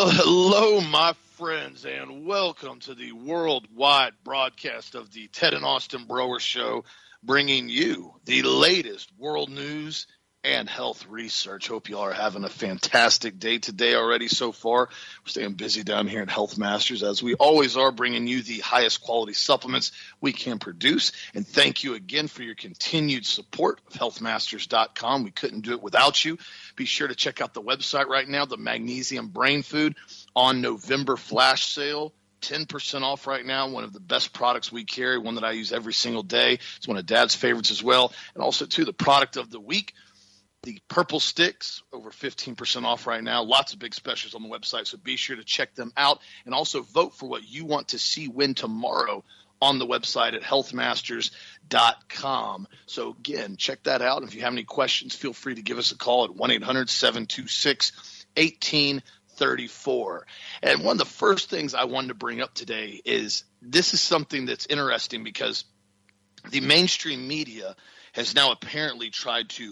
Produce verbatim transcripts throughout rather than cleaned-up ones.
Well, hello, my friends, and welcome to the worldwide broadcast of the Ted and Austin Broer Show, bringing you the latest world news and health research. Hope you all are having a fantastic day today already so far. We're staying busy down here at Health Masters, as we always are, bringing you the highest quality supplements we can produce. And thank you again for your continued support of health masters dot com. We couldn't do it without you. Be sure to check out the website right now, the Magnesium Brain Food on November flash sale. ten percent off right now, one of the best products we carry, one that I use every single day. It's one of Dad's favorites as well. And also, too, the product of the week, the Purple Sticks, over fifteen percent off right now. Lots of big specials on the website, so be sure to check them out. And also vote for what you want to see win tomorrow on the website at health masters dot com. So, again, check that out. If you have any questions, feel free to give us a call at one eight hundred seven two six one eight three four. And one of the first things I wanted to bring up today is this is something that's interesting because the mainstream media has now apparently tried to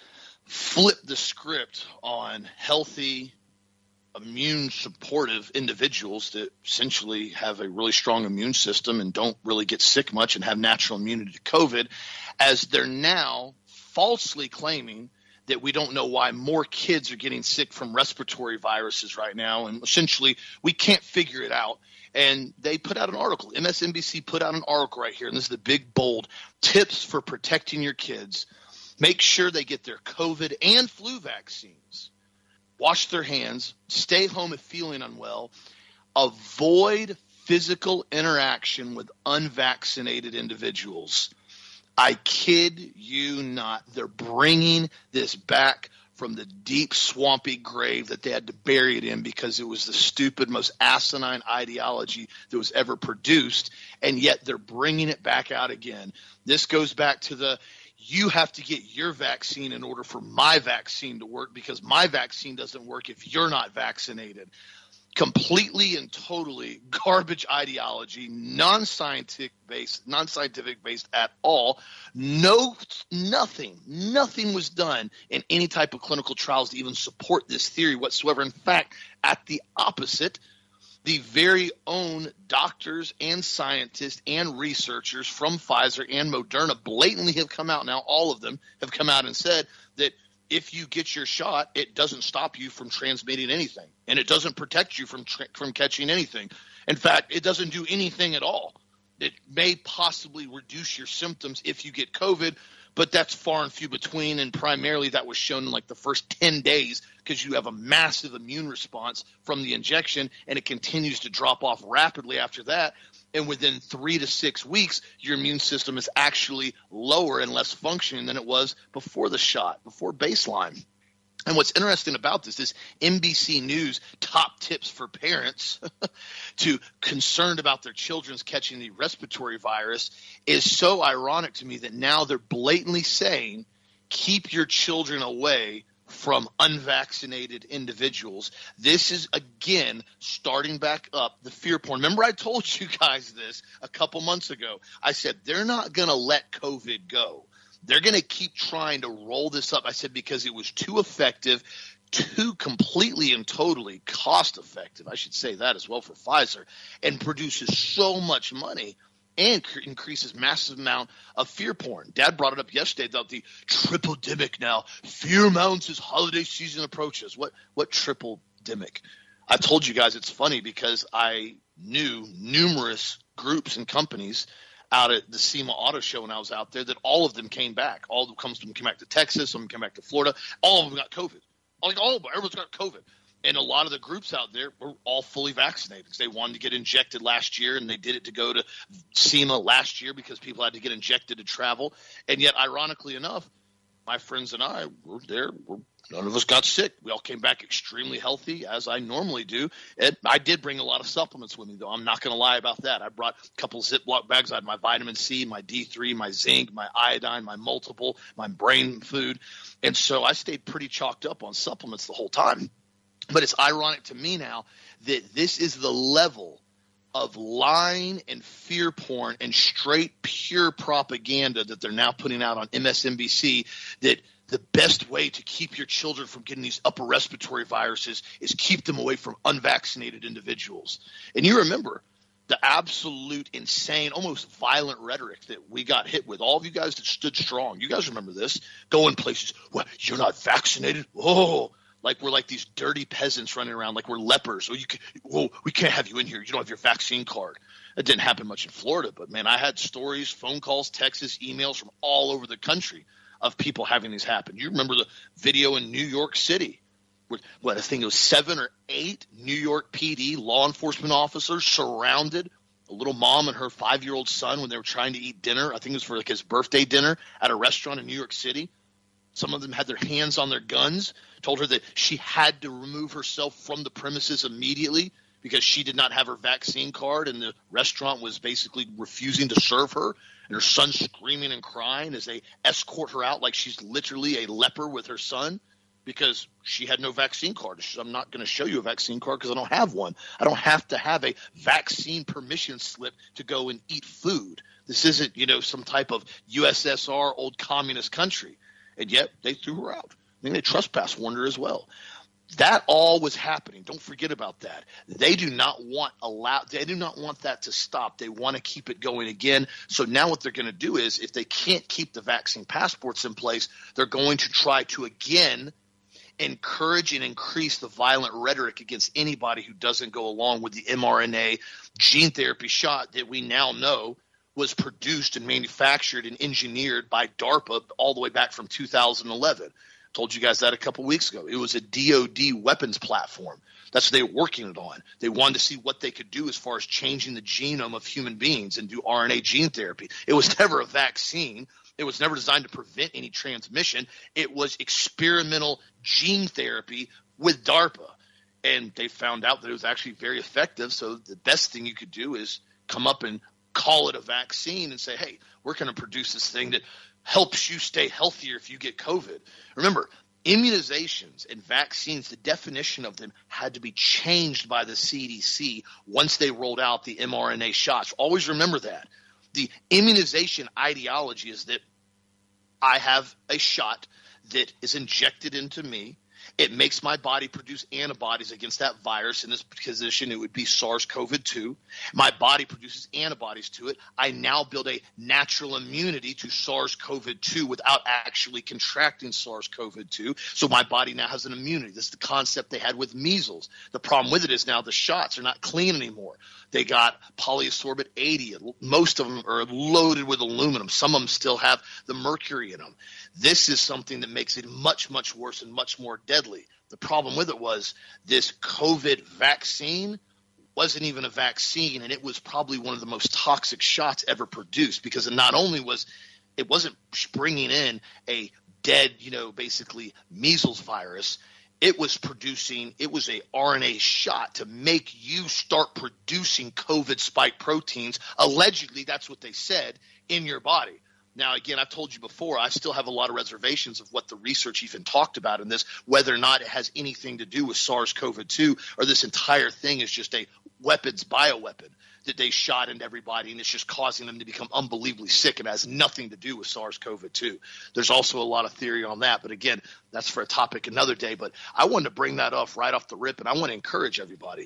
flip the script on healthy, immune supportive individuals that essentially have a really strong immune system and don't really get sick much and have natural immunity to COVID, as they're now falsely claiming that we don't know why more kids are getting sick from respiratory viruses right now. And essentially we can't figure it out. And they put out an article. M S N B C put out an article right here. And this is the big, bold tips for protecting your kids. Make sure they get their COVID and flu vaccines. Wash their hands. Stay home if feeling unwell. Avoid physical interaction with unvaccinated individuals. I kid you not. They're bringing this back from the deep, swampy grave that they had to bury it in because it was the stupid, most asinine ideology that was ever produced, and yet they're bringing it back out again. This goes back to the you have to get your vaccine in order for my vaccine to work because my vaccine doesn't work if you're not vaccinated. Completely and totally garbage ideology, non-scientific based, non-scientific based at all. No, nothing, nothing was done in any type of clinical trials to even support this theory whatsoever. In fact, at the opposite, the very own doctors and scientists and researchers from Pfizer and Moderna blatantly have come out now, all of them have come out and said that if you get your shot, it doesn't stop you from transmitting anything, and it doesn't protect you from tra- from catching anything. In fact, it doesn't do anything at all. It may possibly reduce your symptoms if you get COVID, but that's far and few between, and primarily that was shown in like the first ten days because you have a massive immune response from the injection, and it continues to drop off rapidly after that. And within three to six weeks, your immune system is actually lower and less functioning than it was before the shot, before baseline. And what's interesting about this, this N B C News top tips for parents to concerned about their children's catching the respiratory virus is so ironic to me that now they're blatantly saying, keep your children away from unvaccinated individuals. This is, again, starting back up the fear porn. Remember I told you guys this a couple months ago. I said they're not going to let COVID go. They're going to keep trying to roll this up. I said because it was too effective, too completely and totally cost effective. I should say that as well for Pfizer, and produces so much money and cr- increases massive amount of fear porn. Dad brought it up yesterday about the triple demic now. Fear mounts as holiday season approaches. What what triple demic? I told you guys it's funny because I knew numerous groups and companies out at the SEMA Auto Show when I was out there that all of them came back. All of them comes from came back to Texas, some came back to Florida. All of them got COVID. Like all of them, everyone's got COVID. And a lot of the groups out there were all fully vaccinated because they wanted to get injected last year, and they did it to go to SEMA last year because people had to get injected to travel. And yet, ironically enough, my friends and I were there. We're, none of us got sick. We all came back extremely healthy, as I normally do. And I did bring a lot of supplements with me, though. I'm not going to lie about that. I brought a couple of Ziploc bags. I had my vitamin C, my D three, my zinc, my iodine, my multiple, my brain food. And so I stayed pretty chalked up on supplements the whole time. But it's ironic to me now that this is the level of lying and fear porn and straight pure propaganda that they're now putting out on M S N B C, that the best way to keep your children from getting these upper respiratory viruses is keep them away from unvaccinated individuals. And you remember the absolute insane, almost violent rhetoric that we got hit with. All of you guys that stood strong, you guys remember this, going places, well, you're not vaccinated? Oh, like we're like these dirty peasants running around like we're lepers. Oh, you can, well, we can't have you in here. You don't have your vaccine card. It didn't happen much in Florida, but, man, I had stories, phone calls, texts, emails from all over the country of people having these happen. You remember the video in New York City where, what, I think it was seven or eight New York P D law enforcement officers surrounded a little mom and her five-year-old son when they were trying to eat dinner. I think it was for like his birthday dinner at a restaurant in New York City. Some of them had their hands on their guns, told her that she had to remove herself from the premises immediately because she did not have her vaccine card, and the restaurant was basically refusing to serve her, and her son screaming and crying as they escort her out like she's literally a leper with her son because she had no vaccine card. She said, I'm not going to show you a vaccine card because I don't have one. I don't have to have a vaccine permission slip to go and eat food. This isn't, you know, some type of U S S R old communist country. And yet they threw her out. I think they trespass warned her as well. That all was happening. Don't forget about that. They do not want allow. They do not want that to stop. They want to keep it going again. So now what they're going to do is, if they can't keep the vaccine passports in place, they're going to try to again encourage and increase the violent rhetoric against anybody who doesn't go along with the mRNA gene therapy shot that we now know was produced and manufactured and engineered by DARPA all the way back from two thousand eleven. Told you guys that a couple weeks ago. It was a D O D weapons platform. That's what they were working it on. They wanted to see what they could do as far as changing the genome of human beings and do R N A gene therapy. It was never a vaccine. It was never designed to prevent any transmission. It was experimental gene therapy with DARPA. And they found out that it was actually very effective. So the best thing you could do is come up and call it a vaccine and say, hey, we're going to produce this thing that helps you stay healthier if you get COVID. Remember, immunizations and vaccines, the definition of them had to be changed by the C D C once they rolled out the mRNA shots. Always remember that. The immunization ideology is that I have a shot that is injected into me. It makes my body produce antibodies against that virus. In this position, it would be SARS-C o V two. My body produces antibodies to it. I now build a natural immunity to SARS-C o V two without actually contracting SARS-C o V two. So my body now has an immunity. This is the concept they had with measles. The problem with it is now the shots are not clean anymore. They got polyascorbate eighty. Most of them are loaded with aluminum. Some of them still have the mercury in them. This is something that makes it much, much worse and much more deadly. The problem with it was this COVID vaccine wasn't even a vaccine, and it was probably one of the most toxic shots ever produced because it not only was – it wasn't bringing in a dead, you know, basically measles virus. It was producing – it was a R N A shot to make you start producing COVID spike proteins. Allegedly, that's what they said, in your body. Now, again, I've told you before, I still have a lot of reservations of what the research even talked about in this, whether or not it has anything to do with SARS-C o V two or this entire thing is just a weapons bioweapon that they shot into everybody, and it's just causing them to become unbelievably sick and has nothing to do with SARS-C o V two. There's also a lot of theory on that, but again, that's for a topic another day. But I wanted to bring that off right off the rip, and I want to encourage everybody.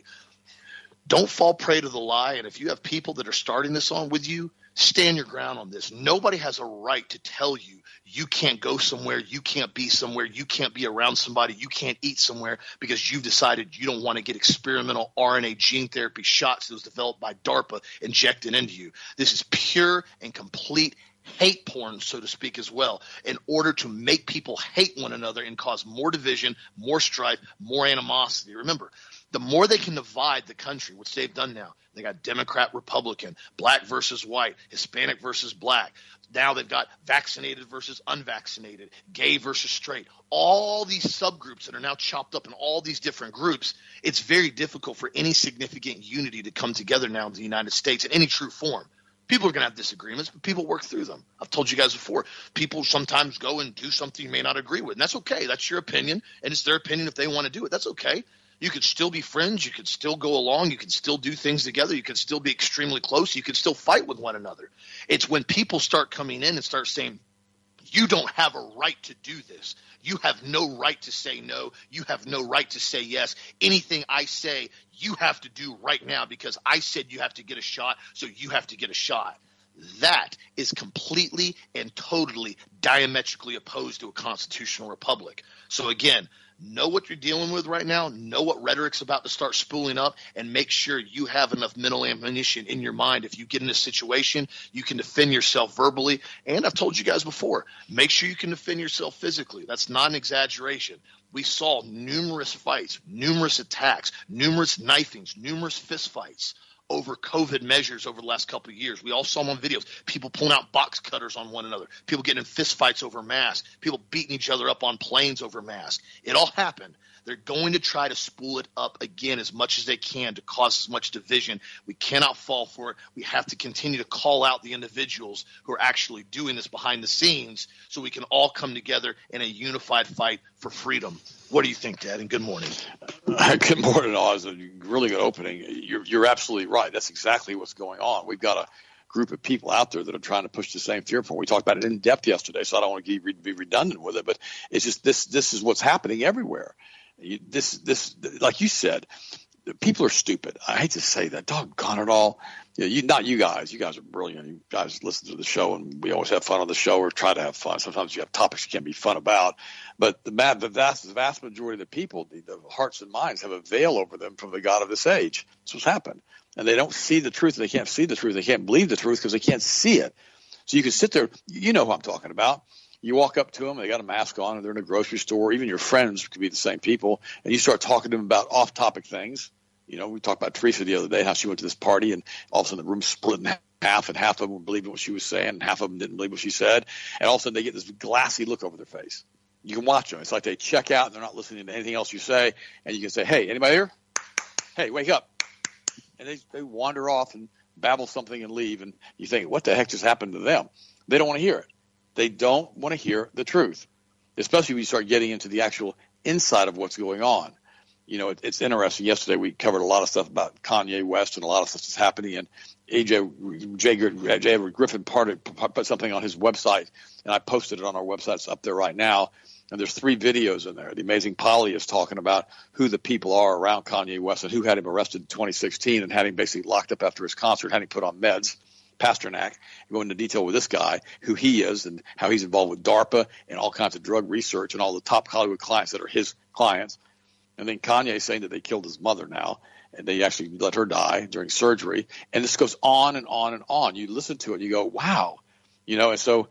Don't fall prey to the lie, and if you have people that are starting this on with you, stand your ground on this. Nobody has a right to tell you you can't go somewhere, you can't be somewhere, you can't be around somebody, you can't eat somewhere because you've decided you don't want to get experimental R N A gene therapy shots that was developed by DARPA injected into you. This is pure and complete hate porn, so to speak, as well, in order to make people hate one another and cause more division, more strife, more animosity. Remember, the more they can divide the country, which they've done now, they got Democrat, Republican, black versus white, Hispanic versus black. Now they've got vaccinated versus unvaccinated, gay versus straight. All these subgroups that are now chopped up in all these different groups, it's very difficult for any significant unity to come together now in the United States in any true form. People are going to have disagreements, but people work through them. I've told you guys before, people sometimes go and do something you may not agree with, and that's okay. That's your opinion, and it's their opinion if they want to do it. That's okay. You could still be friends. You could still go along. You could still do things together. You could still be extremely close. You could still fight with one another. It's when people start coming in and start saying, You don't have a right to do this. You have no right to say no. You have no right to say yes. Anything I say, you have to do right now because I said you have to get a shot, so you have to get a shot. That is completely and totally diametrically opposed to a constitutional republic. So again, know what you're dealing with right now, know what rhetoric's about to start spooling up, and make sure you have enough mental ammunition in your mind. If you get in a situation, you can defend yourself verbally. And I've told you guys before, make sure you can defend yourself physically. That's not an exaggeration. We saw numerous fights, numerous attacks, numerous knifings, numerous fist fights over COVID measures over the last couple of years. We all saw them on videos. People pulling out box cutters on one another. People getting in fist fights over masks. People beating each other up on planes over masks. It all happened. They're going to try to spool it up again as much as they can to cause as much division. We cannot fall for it. We have to continue to call out the individuals who are actually doing this behind the scenes so we can all come together in a unified fight for freedom. What do you think, Dad? And good morning. Good morning, Oz. A really good opening. You're, you're absolutely right. That's exactly what's going on. We've got a group of people out there that are trying to push the same fear point. We talked about it in depth yesterday, so I don't want to be redundant with it, but it's just this this is what's happening everywhere. You, this, this, like you said, people are stupid. I hate to say that. Doggone it all. You know, you, not you guys. You guys are brilliant. You guys listen to the show, and we always have fun on the show or try to have fun. Sometimes you have topics you can't be fun about. But the, the, vast, the vast majority of the people, the, the hearts and minds have a veil over them from the God of this age. That's what's happened. And they don't see the truth. They can't see the truth. They can't believe the truth because they can't see it. So you can sit there. You know who I'm talking about. You walk up to them, they got a mask on, and they're in a grocery store. Even your friends could be the same people. And you start talking to them about off-topic things. You know, we talked about Teresa the other day, how she went to this party, and all of a sudden the room split in half, and half of them were believing what she was saying, and half of them didn't believe what she said. And all of a sudden they get this glassy look over their face. You can watch them. It's like they check out, and they're not listening to anything else you say. And you can say, hey, anybody here? Hey, wake up. And they, they wander off and babble something and leave. And you think, what the heck just happened to them? They don't want to hear it. They don't want to hear the truth, especially when you start getting into the actual inside of what's going on. You know, it, it's interesting. Yesterday we covered a lot of stuff about Kanye West and a lot of stuff that's happening. And A J, Jay, Jay Griffin parted, put something on his website, and I posted it on our website. It's up there right now. And there's three videos in there. The Amazing Polly is talking about who the people are around Kanye West and who had him arrested in twenty sixteen and had him basically locked up after his concert, had him put on meds. Pasternak, go into detail with this guy, who he is and how he's involved with DARPA and all kinds of drug research and all the top Hollywood clients that are his clients. And then Kanye saying that they killed his mother now, and they actually let her die during surgery. And this goes on and on and on. You listen to it, and you go, wow. You know, and so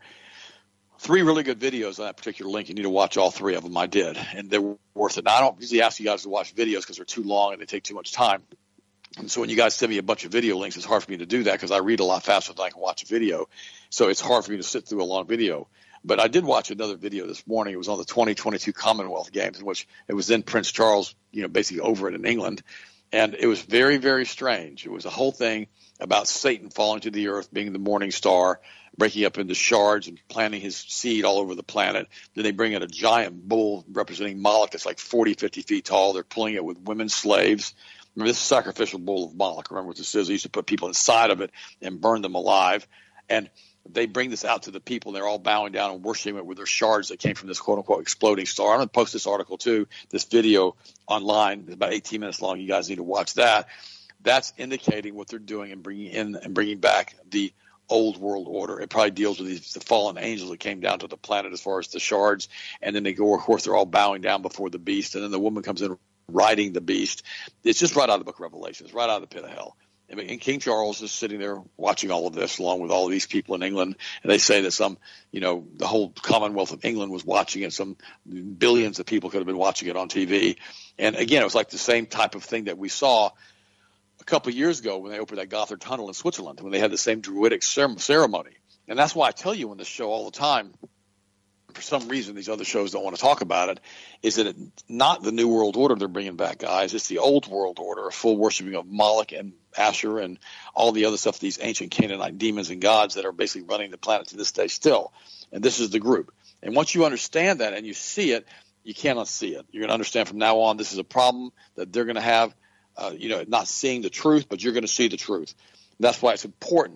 three really good videos on that particular link. You need to watch all three of them. I did, and they're worth it. Now, I don't usually ask you guys to watch videos because they're too long and they take too much time. And so when you guys send me a bunch of video links, it's hard for me to do that because I read a lot faster than I can watch a video. So it's hard for me to sit through a long video. But I did watch another video this morning. It was on the twenty twenty-two Commonwealth Games, in which it was then Prince Charles, you know, basically over it in England. And it was very, very strange. It was a whole thing about Satan falling to the earth, being the morning star, breaking up into shards and planting his seed all over the planet. Then they bring in a giant bull representing Moloch that's like forty, fifty feet tall. They're pulling it with women slaves. Remember, this is sacrificial bull of Moloch. Remember what this is? They used to put people inside of it and burn them alive. And they bring this out to the people, and they're all bowing down and worshiping it with their shards that came from this quote-unquote exploding star. I'm going to post this article, too, this video online. It's about eighteen minutes long. You guys need to watch that. That's indicating what they're doing and bringing in and bringing back the old world order. It probably deals with these, the fallen angels that came down to the planet as far as the shards. And then they go, of course, they're all bowing down before the beast. And then the woman comes in riding the beast. It's just right out of the book of Revelation. It's right out of the pit of hell. And King Charles is sitting there watching all of this along with all of these people in England. And they say that some, you know, the whole Commonwealth of England was watching it. Some billions of people could have been watching it on T V. And again, it was like the same type of thing that we saw a couple of years ago when they opened that Gotthard Tunnel in Switzerland, when they had the same druidic ceremony. And that's why I tell you on this show all the time, for some reason these other shows don't want to talk about it, is that it's not the New World Order they're bringing back, guys. It's the Old World Order, a full worshiping of Moloch and Asher and all the other stuff, these ancient Canaanite demons and gods that are basically running the planet to this day still. And this is the group. And once you understand that and you see it, you cannot see it. You're going to understand from now on this is a problem that they're going to have, uh, you know, not seeing the truth, but you're going to see the truth. And that's why it's important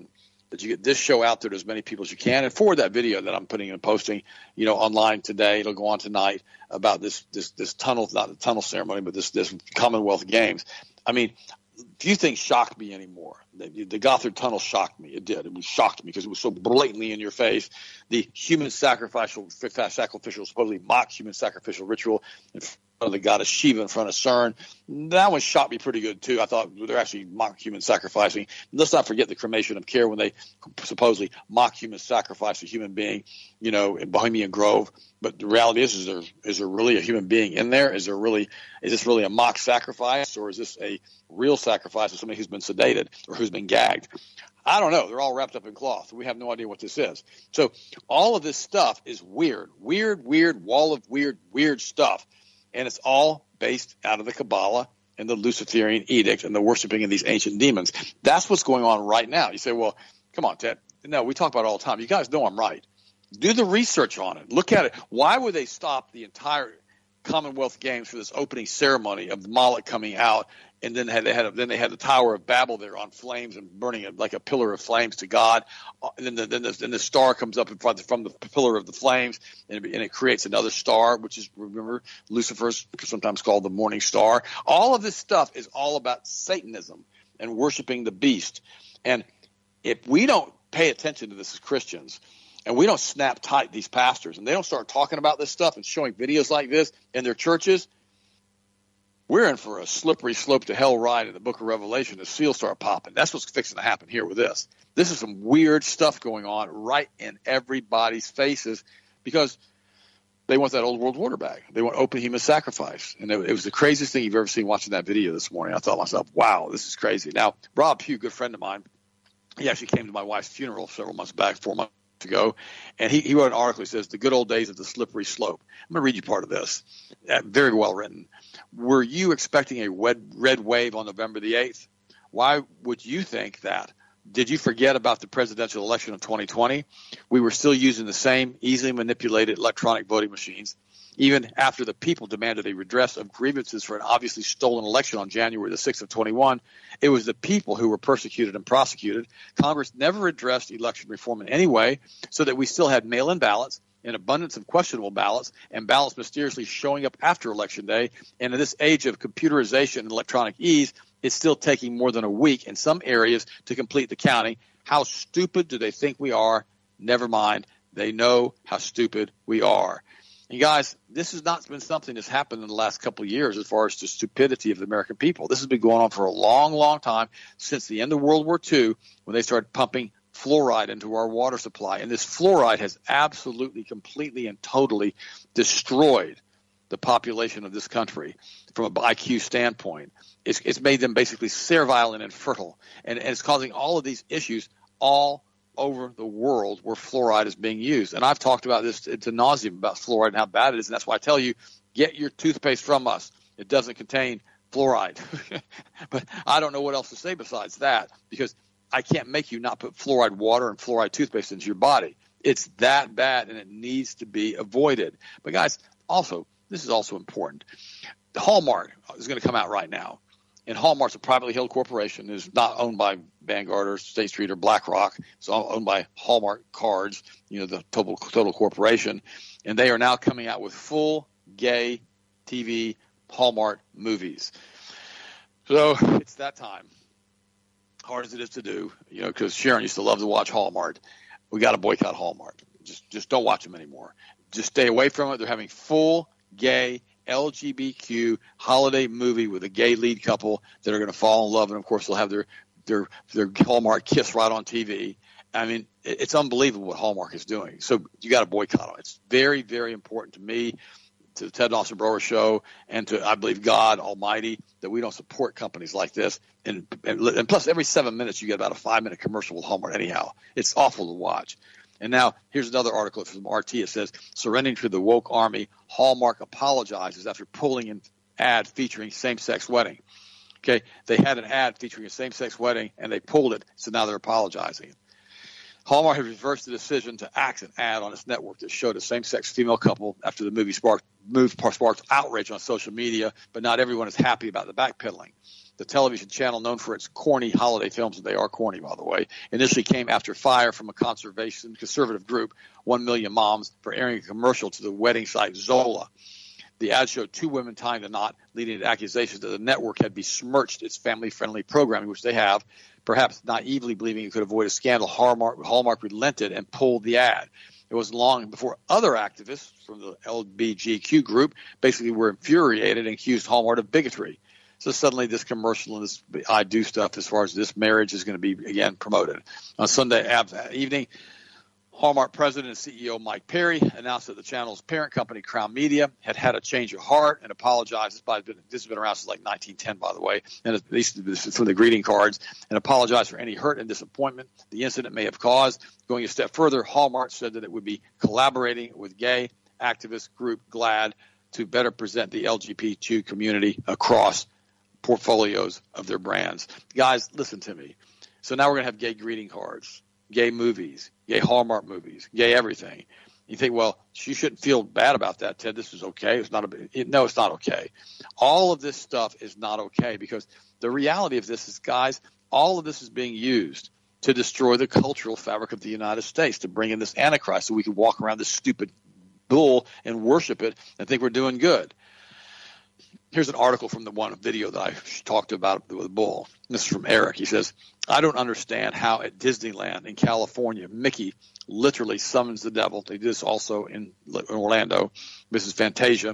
that you get this show out there to as many people as you can, and forward that video that I'm putting and posting, you know, online today. It'll go on tonight about this this this tunnel, not the tunnel ceremony, but this this Commonwealth Games. I mean, few things shocked me anymore. The, the Gotthard Tunnel shocked me. It did. It was shocked me because it was so blatantly in your face. The human sacrificial, sacrificial, supposedly mock human sacrificial ritual in front of the goddess Shiva in front of CERN. That one shocked me pretty good too. I thought they're actually mock human sacrificing. Let's not forget the cremation of care when they supposedly mock human sacrifice a human being, you know, in Bohemian Grove. But the reality is, is there is there really a human being in there? Is there really is this really a mock sacrifice, or is this a real sacrifice of somebody who's been sedated or who's been gagged? I don't know. They're all wrapped up in cloth. We have no idea what this is. So all of this stuff is weird, weird, weird, wall of weird, weird stuff. And it's all based out of the Kabbalah and the Luciferian edict and the worshiping of these ancient demons. That's what's going on right now. You say, well, come on, Ted. No, we talk about it all the time. You guys know I'm right. Do the research on it. Look at it. Why would they stop the entire Commonwealth Games for this opening ceremony of Moloch coming out, and then they had, they had then they had the Tower of Babel there on flames and burning it like a pillar of flames to God. And then the, then, the, then the star comes up in front from the pillar of the flames, and it, and it creates another star, which is, remember, Lucifer's sometimes called the morning star. All of this stuff is all about Satanism and worshiping the beast. And if we don't pay attention to this as Christians, and we don't snap tight these pastors, and they don't start talking about this stuff and showing videos like this in their churches, we're in for a slippery slope to hell ride in the book of Revelation. The seals start popping. That's what's fixing to happen here with this. This is some weird stuff going on right in everybody's faces because they want that old world order back. They want open human sacrifice. And it, it was the craziest thing you've ever seen watching that video this morning. I thought to myself, wow, this is crazy. Now, Rob Pugh, good friend of mine, he actually came to my wife's funeral several months back, four months ago, and he, he wrote an article. He says, the good old days of the slippery slope. I'm going to read you part of this. Uh, very well written. Were you expecting a red, red wave on November the eighth? Why would you think that? Did you forget about the presidential election of twenty twenty? We were still using the same easily manipulated electronic voting machines. Even after the people demanded a redress of grievances for an obviously stolen election on January the sixth of twenty-one, it was the people who were persecuted and prosecuted. Congress never addressed election reform in any way, so that we still had mail-in ballots, an abundance of questionable ballots, and ballots mysteriously showing up after Election Day. And in this age of computerization and electronic ease, it's still taking more than a week in some areas to complete the counting. How stupid do they think we are? Never mind. They know how stupid we are. And guys, this has not been something that's happened in the last couple of years as far as the stupidity of the American people. This has been going on for a long, long time, since the end of World War Two, when they started pumping fluoride into our water supply. And this fluoride has absolutely, completely, and totally destroyed the population of this country from an I Q standpoint. It's, it's made them basically servile and infertile. And, and it's causing all of these issues all over the world where fluoride is being used. And I've talked about this to, to nauseam about fluoride and how bad it is. And that's why I tell you, get your toothpaste from us. It doesn't contain fluoride. But I don't know what else to say besides that, because I can't make you not put fluoride water and fluoride toothpaste into your body. It's that bad, and it needs to be avoided. But guys, also, this is also important. Hallmark is going to come out right now. And Hallmark's a privately held corporation. It's not owned by Vanguard or State Street or BlackRock. It's owned by Hallmark Cards, you know, the total, total corporation. And they are now coming out with full gay T V Hallmark movies. So it's that time. Hard as it is to do, you know, because Sharon used to love to watch Hallmark. We got to boycott Hallmark. Just, just don't watch them anymore. Just stay away from it. They're having full gay L G B T Q holiday movie with a gay lead couple that are going to fall in love, and of course they'll have their their their Hallmark kiss right on T V. I mean, it's unbelievable what Hallmark is doing. So you got to boycott them. It's very, very important to me, to the Ted Austin Brower Show, and to, I believe, God Almighty, that we don't support companies like this. And, and, and plus, every seven minutes you get about a five-minute commercial with Hallmark anyhow. It's awful to watch. And now here's another article from R T. It says, surrendering to the woke army, Hallmark apologizes after pulling an ad featuring same-sex wedding. Okay, they had an ad featuring a same-sex wedding, and they pulled it, so now they're apologizing. Hallmark has reversed the decision to axe an ad on its network that showed a same-sex female couple after the movie sparked, moved, sparked outrage on social media, but not everyone is happy about the backpedaling. the television channel known for its corny holiday films, and they are corny, by the way, initially came after fire from a conservation conservative group, One Million Moms, for airing a commercial to the wedding site Zola. The ad showed two women tying the knot, leading to accusations that the network had besmirched its family-friendly programming, which they have, perhaps naively believing it could avoid a scandal. Hallmark, Hallmark relented and pulled the ad. It was long before other activists from the L G B T Q group basically were infuriated and accused Hallmark of bigotry. So suddenly this commercial and this I do stuff as far as this marriage is going to be, again, promoted. On Sunday evening, Hallmark president and C E O Mike Perry announced that the channel's parent company, Crown Media, had had a change of heart and apologized. This, by, this has been around since like nineteen ten, by the way, and at least from the greeting cards, and apologized for any hurt and disappointment the incident may have caused. Going a step further, Hallmark said that it would be collaborating with gay activist group GLAAD to better present the L G B T Q community across portfolios of their brands. Guys, listen to me. So now we're going to have gay greeting cards, gay movies, gay Hallmark movies, gay everything. You think, well, you shouldn't feel bad about that, Ted. This is okay. It's not a it, no, it's not okay. All of this stuff is not okay because the reality of this is, guys, all of this is being used to destroy the cultural fabric of the United States, to bring in this Antichrist so we can walk around this stupid bull and worship it and think we're doing good. Here's an article from the one video that I talked about with the bull. This is from Eric. He says, I don't understand how at Disneyland in California, Mickey literally summons the devil. They did this also in Orlando. Missus Fantasia.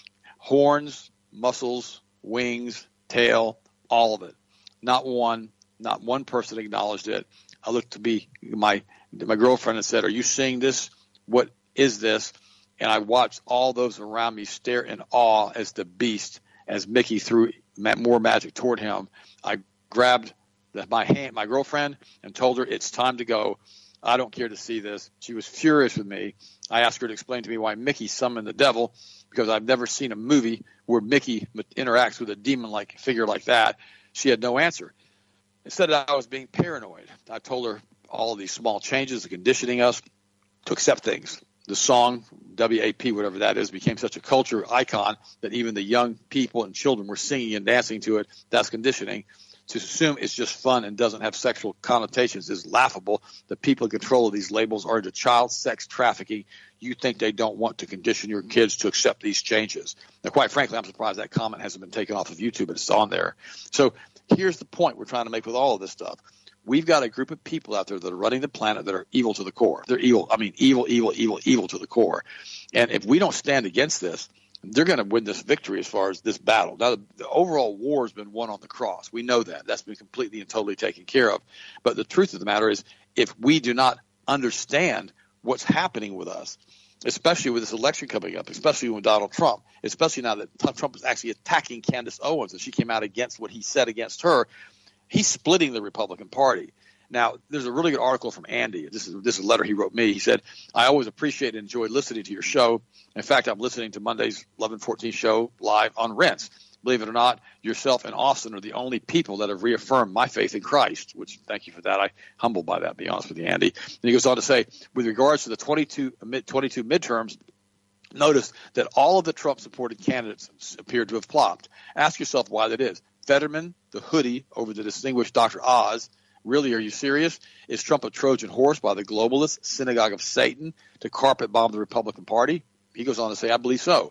Horns, muscles, wings, tail, all of it. Not one, not one person acknowledged it. I looked to be my my girlfriend and said, are you seeing this? What is this? And I watched all those around me stare in awe as the beast, as Mickey threw more magic toward him. I grabbed the, my hand, my girlfriend, and told her it's time to go. I don't care to see this. She was furious with me. I asked her to explain to me why Mickey summoned the devil, because I've never seen a movie where Mickey interacts with a demon-like figure like that. She had no answer. Instead, I was being paranoid. I told her all of these small changes are conditioning us to accept things. The song, W A P, whatever that is, became such a culture icon that even the young people and children were singing and dancing to it. That's conditioning. To assume it's just fun and doesn't have sexual connotations is laughable. The people in control of these labels are into child sex trafficking. You think they don't want to condition your kids to accept these changes. Now, quite frankly, I'm surprised that comment hasn't been taken off of YouTube, but it's on there. So here's the point we're trying to make with all of this stuff. We've got a group of people out there that are running the planet that are evil to the core. They're evil. I mean, evil, evil, evil, evil to the core. And if we don't stand against this, they're going to win this victory as far as this battle. Now, the, the overall war has been won on the cross. We know that. That's been completely and totally taken care of. But the truth of the matter is, if we do not understand what's happening with us, especially with this election coming up, especially with Donald Trump, especially now that Trump is actually attacking Candace Owens and she came out against what he said against her, he's splitting the Republican Party. Now, there's a really good article from Andy. This is this is a letter he wrote me. He said, I always appreciate and enjoy listening to your show. In fact, I'm listening to Monday's eleven fourteen show live on Rense. Believe it or not, yourself and Austin are the only people that have reaffirmed my faith in Christ, which thank you for that. I'm humbled by that, to be honest with you, Andy. And he goes on to say, with regards to the twenty-two, mid, twenty-two midterms, notice that all of the Trump-supported candidates appear to have flopped. Ask yourself why that is. Fetterman, the hoodie over the distinguished Doctor Oz. Really, are you serious? Is Trump a Trojan horse by the globalists, synagogue of Satan, to carpet bomb the Republican Party? He goes on to say, I believe so.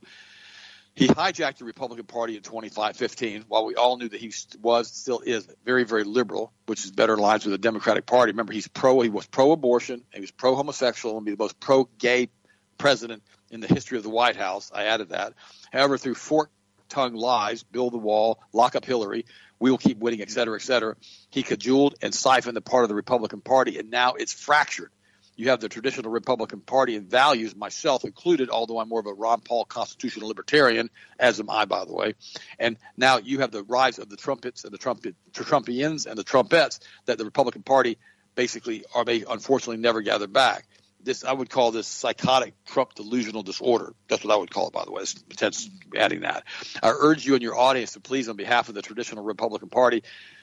He hijacked the Republican Party in twenty fifteen, while we all knew that he was, still is, very, very liberal, which is better in lines with the Democratic Party. Remember, he's pro, he was pro-abortion, he was pro-homosexual, and be the most pro-gay president in the history of the White House. I added that. However, through fork-tongue lies, build the wall, lock up Hillary, we will keep winning, et cetera, et cetera. He cajoled and siphoned the part of the Republican Party, and now it's fractured. You have the traditional Republican Party and values, myself included, although I'm more of a Ron Paul constitutional libertarian, as am I, by the way. And now you have the rise of the trumpets and the trumpet, Trumpians and the trumpets that the Republican Party basically are may unfortunately never gather back. This I would call this psychotic Trump delusional disorder. That's what I would call it, by the way. Ted's adding that. I urge you and your audience to please, on behalf of the traditional Republican Party,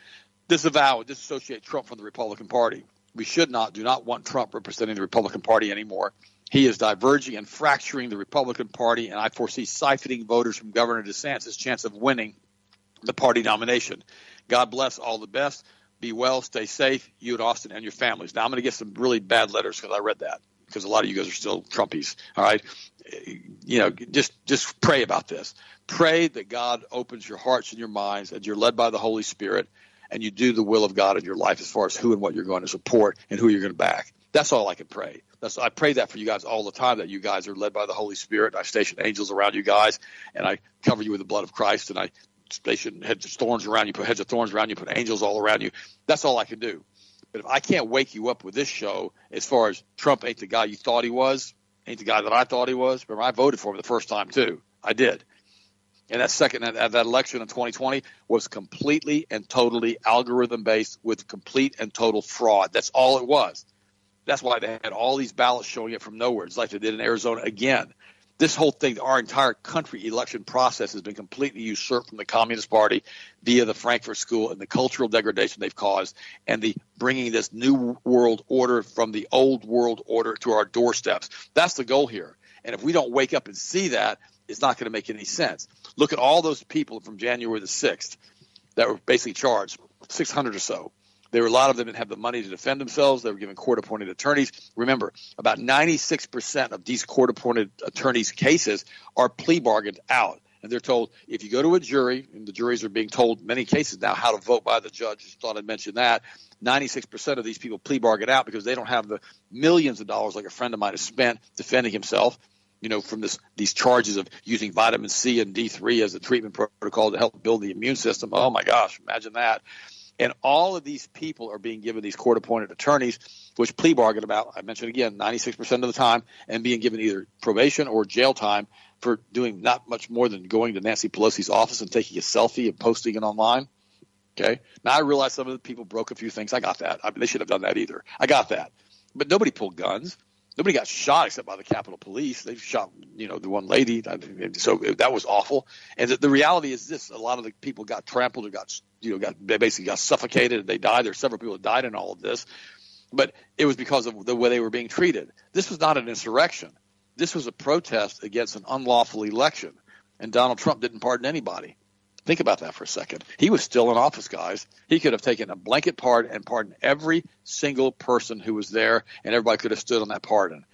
disavow and disassociate Trump from the Republican Party. We should not, do not want Trump representing the Republican Party anymore. He is diverging and fracturing the Republican Party, and I foresee siphoning voters from Governor DeSantis' chance of winning the party nomination. God bless, all the best. Be well, stay safe, you and Austin and your families. Now, I'm going to get some really bad letters because I read that, because a lot of you guys are still Trumpies, all right? You know, just just pray about this. Pray that God opens your hearts and your minds, and you're led by the Holy Spirit, and you do the will of God in your life as far as who and what you're going to support and who you're going to back. That's all I can pray. That's I pray that for you guys all the time, that you guys are led by the Holy Spirit. I station angels around you guys, and I cover you with the blood of Christ, and I station heads of thorns around you, put heads of thorns around you, put angels all around you. That's all I can do. But if I can't wake you up with this show as far as Trump ain't the guy you thought he was, ain't the guy that I thought he was. Remember, I voted for him the first time too. I did. And that second, that, that election in twenty twenty was completely and totally algorithm-based with complete and total fraud. That's all it was. That's why they had all these ballots showing it from nowhere. It's like they did in Arizona again. This whole thing, our entire country election process has been completely usurped from the Communist Party via the Frankfurt School and the cultural degradation they've caused, and the bringing this new world order from the old world order to our doorsteps. That's the goal here. And if we don't wake up and see that, it's not going to make any sense. Look at all those people from January the sixth that were basically charged, six hundred or so. There were a lot of them that have the money to defend themselves. They were given court-appointed attorneys. Remember, about ninety-six percent of these court-appointed attorneys' cases are plea bargained out. And they're told, if you go to a jury, and the juries are being told in many cases now how to vote by the judge. Just thought I'd mention that. ninety-six percent of these people plea bargain out because they don't have the millions of dollars like a friend of mine has spent defending himself, you know, from this these charges of using vitamin C and D three as a treatment protocol to help build the immune system. Oh, my gosh, imagine that. And all of these people are being given these court-appointed attorneys, which plea bargain about, I mentioned again, ninety-six percent of the time, and being given either probation or jail time for doing not much more than going to Nancy Pelosi's office and taking a selfie and posting it online. Okay. Now, I realize some of the people broke a few things. I got that. I mean, they shouldn't have done that either. I got that. But nobody pulled guns. Nobody got shot except by the Capitol Police. They shot, you know, the one lady. So that was awful. And the, the reality is this: a lot of the people got trampled or got, you know, got they basically got suffocated. And they died. There's several people that died in all of this, but it was because of the way they were being treated. This was not an insurrection. This was a protest against an unlawful election. And Donald Trump didn't pardon anybody. Think about that for a second. He was still in office, guys. He could have taken a blanket pardon and pardoned every single person who was there, and everybody could have stood on that pardon.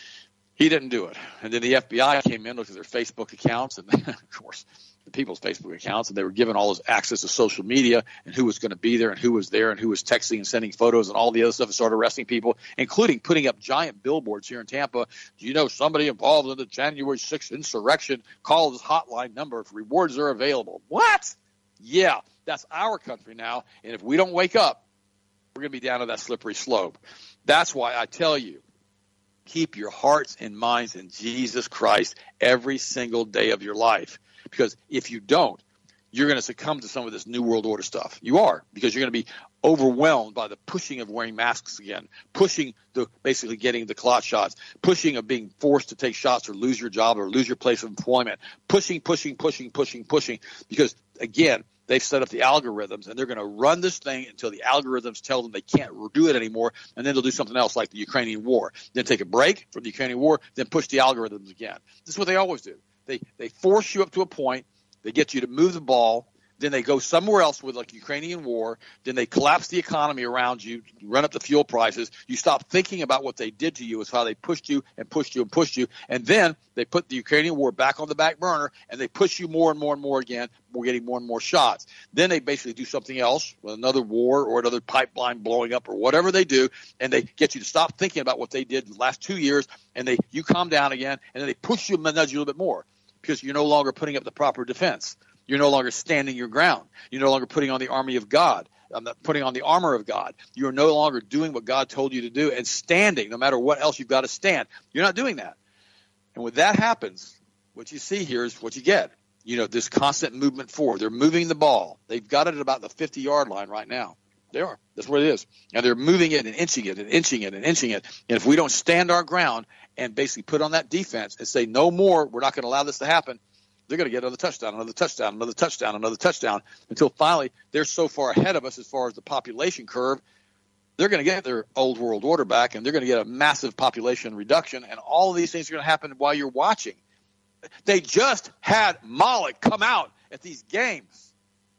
He didn't do it. And then the F B I came in, looked at their Facebook accounts, and of course, the people's Facebook accounts, and they were given all this access to social media and who was going to be there and who was there and who was texting and sending photos and all the other stuff, and started arresting people, including putting up giant billboards here in Tampa. Do you know somebody involved in the January sixth insurrection? Call this hotline number if rewards are available. What? Yeah, that's our country now. And if we don't wake up, we're going to be down to that slippery slope. That's why I tell you, keep your hearts and minds in Jesus Christ every single day of your life. Because if you don't, you're going to succumb to some of this New World Order stuff. You are, because you're going to be overwhelmed by the pushing of wearing masks again, pushing the basically getting the clot shots, pushing of being forced to take shots or lose your job or lose your place of employment, pushing, pushing, pushing, pushing, pushing. Because, again, they've set up the algorithms, and they're going to run this thing until the algorithms tell them they can't do it anymore, and then they'll do something else like the Ukrainian war. Then take a break from the Ukrainian war, then push the algorithms again. This is what they always do. They they force you up to a point. They get you to move the ball. Then they go somewhere else with like Ukrainian war. Then they collapse the economy around you, run up the fuel prices. You stop thinking about what they did to you is how they pushed you and pushed you and pushed you. And then they put the Ukrainian war back on the back burner, and they push you more and more and more again. We're getting more and more shots. Then they basically do something else, with another war or another pipeline blowing up or whatever they do, and they get you to stop thinking about what they did the last two years, and they you calm down again, and then they push you and nudge you a little bit more because you're no longer putting up the proper defense. You're no longer standing your ground. You're no longer putting on the army of God. I'm not putting on the armor of God. You are no longer doing what God told you to do and standing no matter what else you've got to stand. You're not doing that. And when that happens, what you see here is what you get. You know, this constant movement forward. They're moving the ball. They've got it at about the fifty-yard line right now. They are. That's what it is. And they're moving it and inching it and inching it and inching it. And if we don't stand our ground and basically put on that defense and say no more, we're not going to allow this to happen, they're going to get another touchdown, another touchdown, another touchdown, another touchdown, until finally they're so far ahead of us as far as the population curve, they're going to get their old world order back, and they're going to get a massive population reduction, and all of these things are going to happen while you're watching. They just had Moloch come out at these games.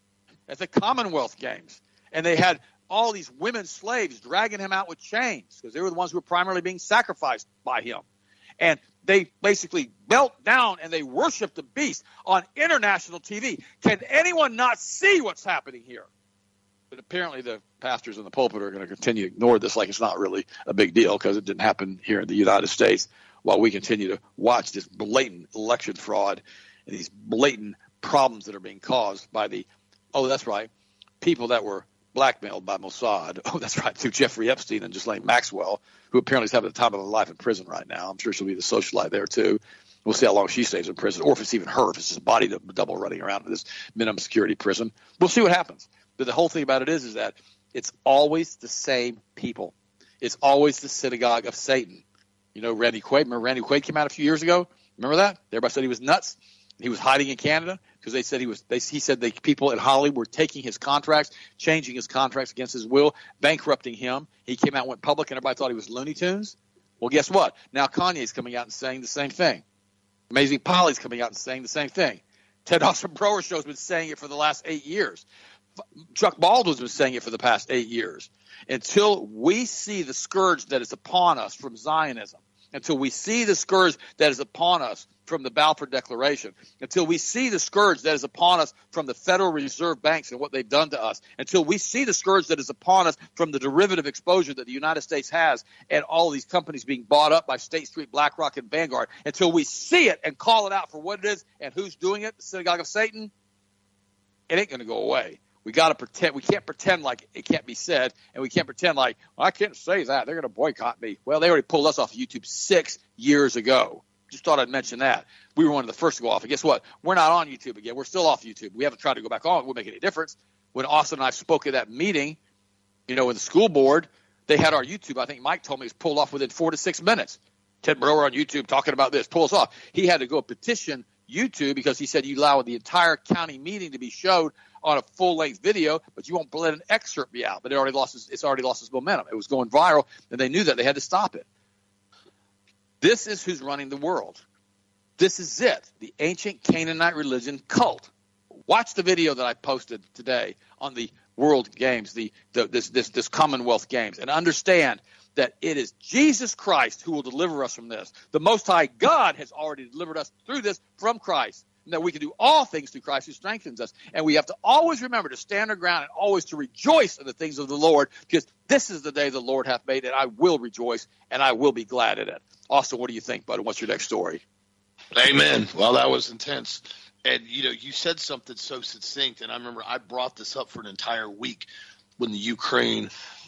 at the Commonwealth Games. And they had all these women slaves dragging him out with chains because they were the ones who were primarily being sacrificed by him. And they basically melt down and they worship the beast on international T V. Can anyone not see what's happening here? But apparently the pastors in the pulpit are going to continue to ignore this like it's not really a big deal because it didn't happen here in the United States, while we continue to watch this blatant election fraud and these blatant problems that are being caused by the, oh, that's right, people that were blackmailed by Mossad. Oh, that's right, through Jeffrey Epstein and Ghislaine Maxwell, who apparently is having the time of her life in prison right now. I'm sure she'll be the socialite there too. We'll see how long she stays in prison, or if it's even her, if it's his body double running around in this minimum security prison. We'll see what happens. But the whole thing about it is, is that it's always the same people. It's always the synagogue of Satan. You know, Randy Quaid. Remember Randy Quaid came out a few years ago? Remember that? Everybody said he was nuts. He was hiding in Canada because they said he was. They, he said the people in Hollywood were taking his contracts, changing his contracts against his will, bankrupting him. He came out and went public, and everybody thought he was Looney Tunes. Well, guess what? Now Kanye's coming out and saying the same thing. Amazing Polly's coming out and saying the same thing. Ted Austin Brower Show has been saying it for the last eight years. Chuck Baldwin's been saying it for the past eight years. Until we see the scourge that is upon us from Zionism, until we see the scourge that is upon us from the Balfour Declaration, until we see the scourge that is upon us from the Federal Reserve banks and what they've done to us, until we see the scourge that is upon us from the derivative exposure that the United States has and all of these companies being bought up by State Street, BlackRock, and Vanguard, until we see it and call it out for what it is and who's doing it, the synagogue of Satan, it ain't going to go away. We got to pretend. We can't pretend like it can't be said, and we can't pretend like, well, I can't say that. They're going to boycott me. Well, they already pulled us off of YouTube six years ago. Just thought I'd mention that. We were one of the first to go off. And guess what? We're not on YouTube again. We're still off YouTube. We haven't tried to go back on. It won't make any difference. When Austin and I spoke at that meeting, you know, with the school board, they had our YouTube. I think Mike told me it was pulled off within four to six minutes. Ted Brower on YouTube talking about this. Pull us off. He had to go petition YouTube because he said you allow the entire county meeting to be showed on a full-length video, but you won't let an excerpt be out. But it already lost its, it's already lost its momentum. It was going viral, and they knew that. They had to stop it. This is who's running the world. This is it, the ancient Canaanite religion cult. Watch the video that I posted today on the World Games, the, the this, this this Commonwealth Games, and understand that it is Jesus Christ who will deliver us from this. The Most High God has already delivered us through this from Christ, and that we can do all things through Christ who strengthens us. And we have to always remember to stand our ground and always to rejoice in the things of the Lord, because this is the day the Lord hath made, and I will rejoice, and I will be glad in it. Austin, what do you think, bud? What's your next story? Amen. Well, that was intense. And, you know, you said something so succinct, and I remember I brought this up for an entire week when the Ukraine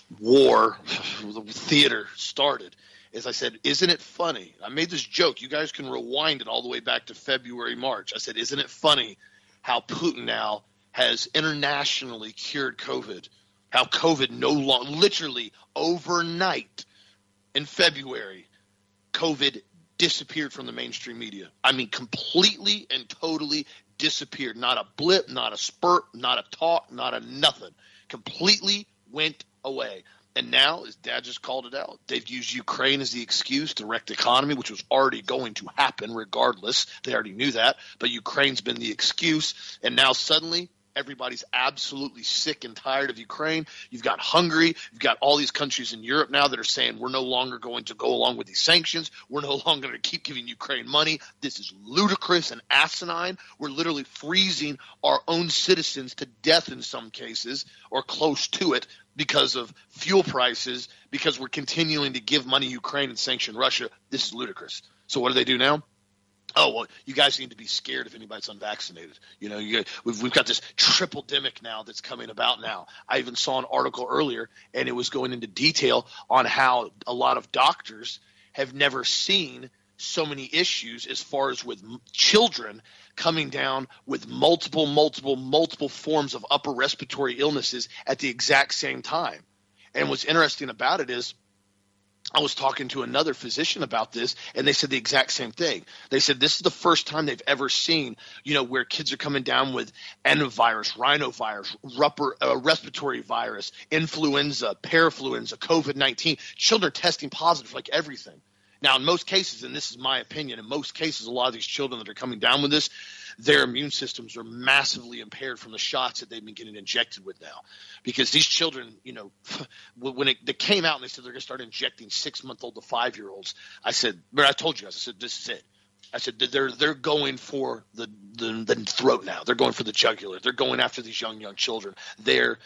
war theater started. As I said, isn't it funny? I made this joke. You guys can rewind it all the way back to February, March. I said, isn't it funny how Putin now has internationally cured COVID, how COVID no longer, literally overnight in February, COVID disappeared from the mainstream media. I mean, completely and totally disappeared. Not a blip, not a spurt, not a talk, not a nothing. Completely went away. And now, as Dad just called it out, they've used Ukraine as the excuse to wreck the economy, which was already going to happen regardless. They already knew that. But Ukraine's been the excuse. And now suddenly everybody's absolutely sick and tired of Ukraine. You've got Hungary. You've got all these countries in Europe now that are saying we're no longer going to go along with these sanctions. We're no longer going to keep giving Ukraine money. This is ludicrous and asinine. We're literally freezing our own citizens to death in some cases, or close to it, because of fuel prices, because we're continuing to give money to Ukraine and sanction Russia. This is ludicrous. So what do they do now? Oh, well, you guys need to be scared if anybody's unvaccinated. You know, you, we've, we've got this triple-demic now that's coming about now. I even saw an article earlier, and it was going into detail on how a lot of doctors have never seen so many issues as far as with children coming down with multiple, multiple, multiple forms of upper respiratory illnesses at the exact same time. And what's interesting about it is, I was talking to another physician about this, and they said the exact same thing. They said this is the first time they've ever seen, you know, where kids are coming down with endovirus, rhinovirus, rupper, uh, respiratory virus, influenza, parafluenza, COVID nineteen. Children are testing positive like everything. Now, in most cases, and this is my opinion, in most cases, a lot of these children that are coming down with this, their immune systems are massively impaired from the shots that they've been getting injected with now. Because these children, you know, when it, they came out and they said they're going to start injecting six-month-old to five-year-olds, I said, I told you guys, I said, this is it. I said, they're they're going for the, the, the throat now. They're going for the jugular. They're going after these young, young children. Their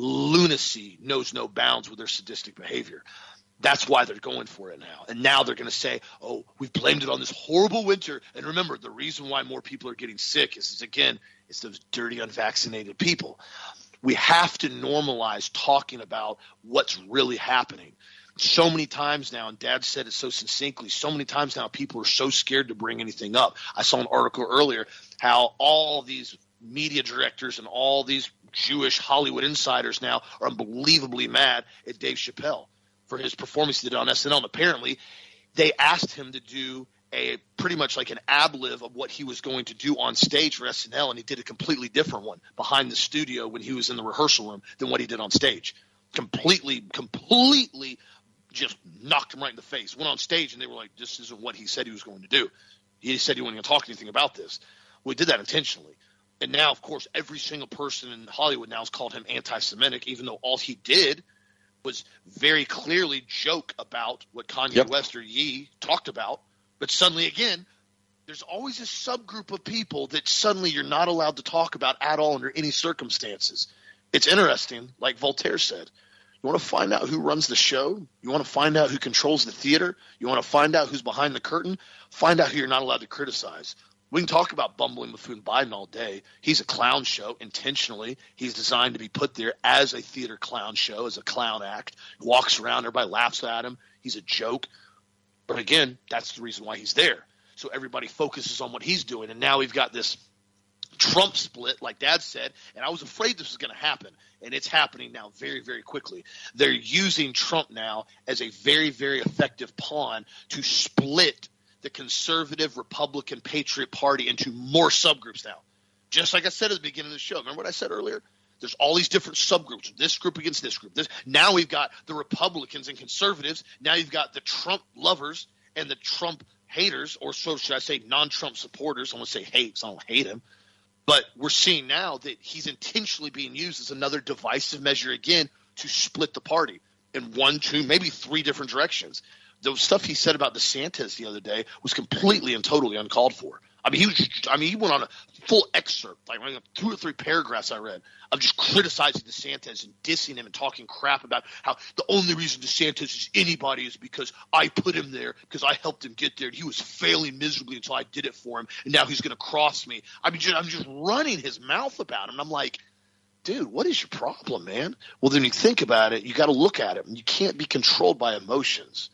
lunacy knows no bounds with their sadistic behavior. That's why they're going for it now. And now they're going to say, oh, we've blamed it on this horrible winter. And remember, the reason why more people are getting sick is, is again, it's those dirty, unvaccinated people. We have to normalize talking about what's really happening. So many times now, and Dad said it so succinctly, so many times now people are so scared to bring anything up. I saw an article earlier how all these media directors and all these Jewish Hollywood insiders now are unbelievably mad at Dave Chappelle for his performance he did on S N L. And apparently they asked him to do a pretty much like an ad-lib of what he was going to do on stage for S N L, and he did a completely different one behind the studio when he was in the rehearsal room than what he did on stage. Completely, completely just knocked him right in the face. Went on stage, and they were like, this isn't what he said he was going to do. He said he wasn't going to talk anything about this. Well, he did that intentionally. And now, of course, every single person in Hollywood now has called him anti-Semitic, even though all he did was very clearly joke about what Kanye Yep. West or Ye talked about. But suddenly, again, there's always a subgroup of people that suddenly you're not allowed to talk about at all under any circumstances. It's interesting, like Voltaire said. You want to find out who runs the show? You want to find out who controls the theater? You want to find out who's behind the curtain? Find out who you're not allowed to criticize. We can talk about bumbling buffoon Biden all day. He's a clown show intentionally. He's designed to be put there as a theater clown show, as a clown act. He walks around, everybody laughs at him. He's a joke. But again, that's the reason why he's there. So everybody focuses on what he's doing. And now we've got this Trump split, like Dad said, and I was afraid this was going to happen, and it's happening now very, very quickly. They're using Trump now as a very, very effective pawn to split the conservative Republican Patriot Party into more subgroups now. Just like I said at the beginning of the show. Remember what I said earlier? There's all these different subgroups, this group against this group. This, now we've got the Republicans and conservatives. Now you've got the Trump lovers and the Trump haters, or so should I say non-Trump supporters. I want to say hate because I don't hate him. But we're seeing now that he's intentionally being used as another divisive measure again to split the party in one, two, maybe three different directions. The stuff he said about DeSantis the other day was completely and totally uncalled for. I mean, he was. I mean, he went on a full excerpt, like two or three paragraphs I read, of just criticizing DeSantis and dissing him and talking crap about how the only reason DeSantis is anybody is because I put him there, because I helped him get there. And he was failing miserably until I did it for him, and now he's going to cross me. I mean, just, I'm just running his mouth about him. And I'm like, dude, what is your problem, man? Well, then you think about it, you got to look at it, and you can't be controlled by emotions.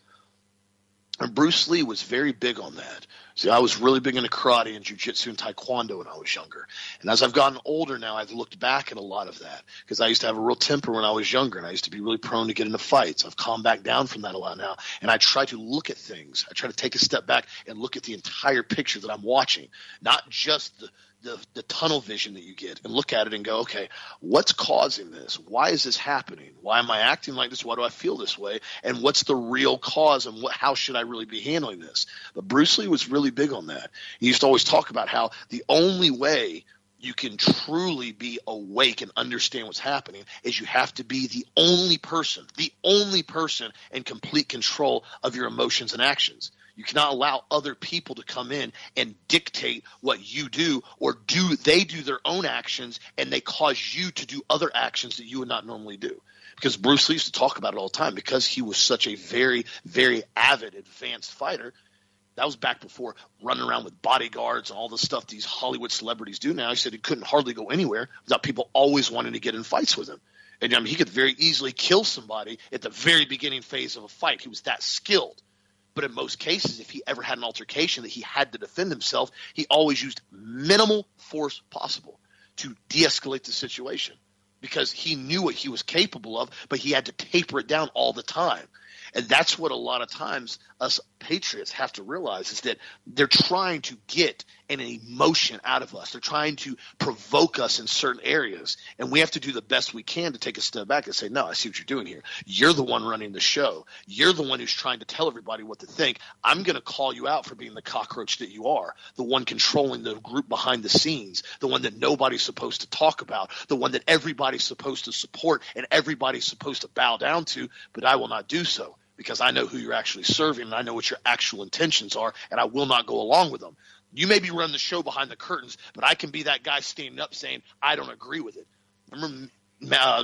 And Bruce Lee was very big on that. See, I was really big into karate and jiu-jitsu and taekwondo when I was younger. And as I've gotten older now, I've looked back at a lot of that because I used to have a real temper when I was younger, and I used to be really prone to get into fights. I've calmed back down from that a lot now, and I try to look at things. I try to take a step back and look at the entire picture that I'm watching, not just the The, the tunnel vision that you get, and look at it and go, okay, what's causing this? Why is this happening? Why am I acting like this? Why do I feel this way? And what's the real cause, and what, how should I really be handling this? But Bruce Lee was really big on that. He used to always talk about how the only way you can truly be awake and understand what's happening is you have to be the only person, the only person in complete control of your emotions and actions. You cannot allow other people to come in and dictate what you do, or do they do their own actions and they cause you to do other actions that you would not normally do. Because Bruce Lee used to talk about it all the time because he was such a very, very avid, advanced fighter. That was back before running around with bodyguards and all the stuff these Hollywood celebrities do now. He said he couldn't hardly go anywhere without people always wanting to get in fights with him. And I mean, he could very easily kill somebody at the very beginning phase of a fight. He was that skilled. But in most cases, if he ever had an altercation that he had to defend himself, he always used minimal force possible to de-escalate the situation because he knew what he was capable of, but he had to taper it down all the time. And that's what a lot of times us patriots have to realize is that they're trying to get an emotion out of us. They're trying to provoke us in certain areas. And we have to do the best we can to take a step back and say, no, I see what you're doing here. You're the one running the show. You're the one who's trying to tell everybody what to think. I'm going to call you out for being the cockroach that you are, the one controlling the group behind the scenes, the one that nobody's supposed to talk about, the one that everybody's supposed to support and everybody's supposed to bow down to, but I will not do so. Because I know who you're actually serving and I know what your actual intentions are, and I will not go along with them. You maybe run the show behind the curtains, but I can be that guy standing up saying, I don't agree with it. Remember, uh,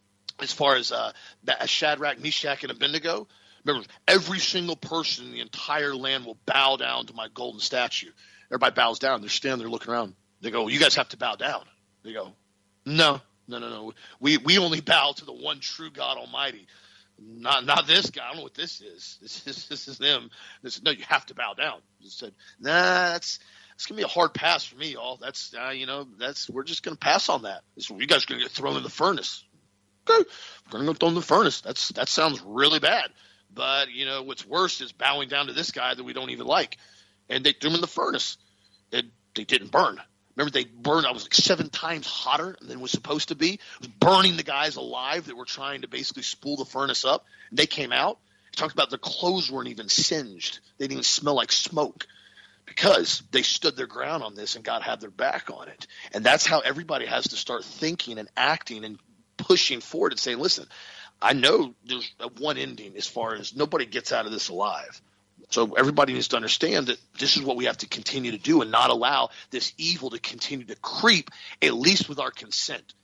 as far as uh, Shadrach, Meshach, and Abednego, remember, every single person in the entire land will bow down to my golden statue. Everybody bows down. They're standing there looking around. They go, you guys have to bow down. They go, no, no, no, no. We, we only bow to the one true God Almighty. Not not this guy. I don't know what this is. This is this is them. This, no, you have to bow down. He said, nah, that's it's gonna be a hard pass for me, y'all. That's uh, you know, that's we're just gonna pass on that. This, you guys are gonna get thrown in the furnace. Okay, we're gonna go thrown in the furnace. That's that sounds really bad. But you know, what's worse is bowing down to this guy that we don't even like. And they threw him in the furnace. And they didn't burn. Remember, they burned, I was like seven times hotter than it was supposed to be. It was burning the guys alive that were trying to basically spool the furnace up. And they came out. He talked about their clothes weren't even singed. They didn't even smell like smoke because they stood their ground on this and God had their back on it. And that's how everybody has to start thinking and acting and pushing forward and saying, listen, I know there's a one ending as far as nobody gets out of this alive. So everybody needs to understand that this is what we have to continue to do and not allow this evil to continue to creep, at least with our consent.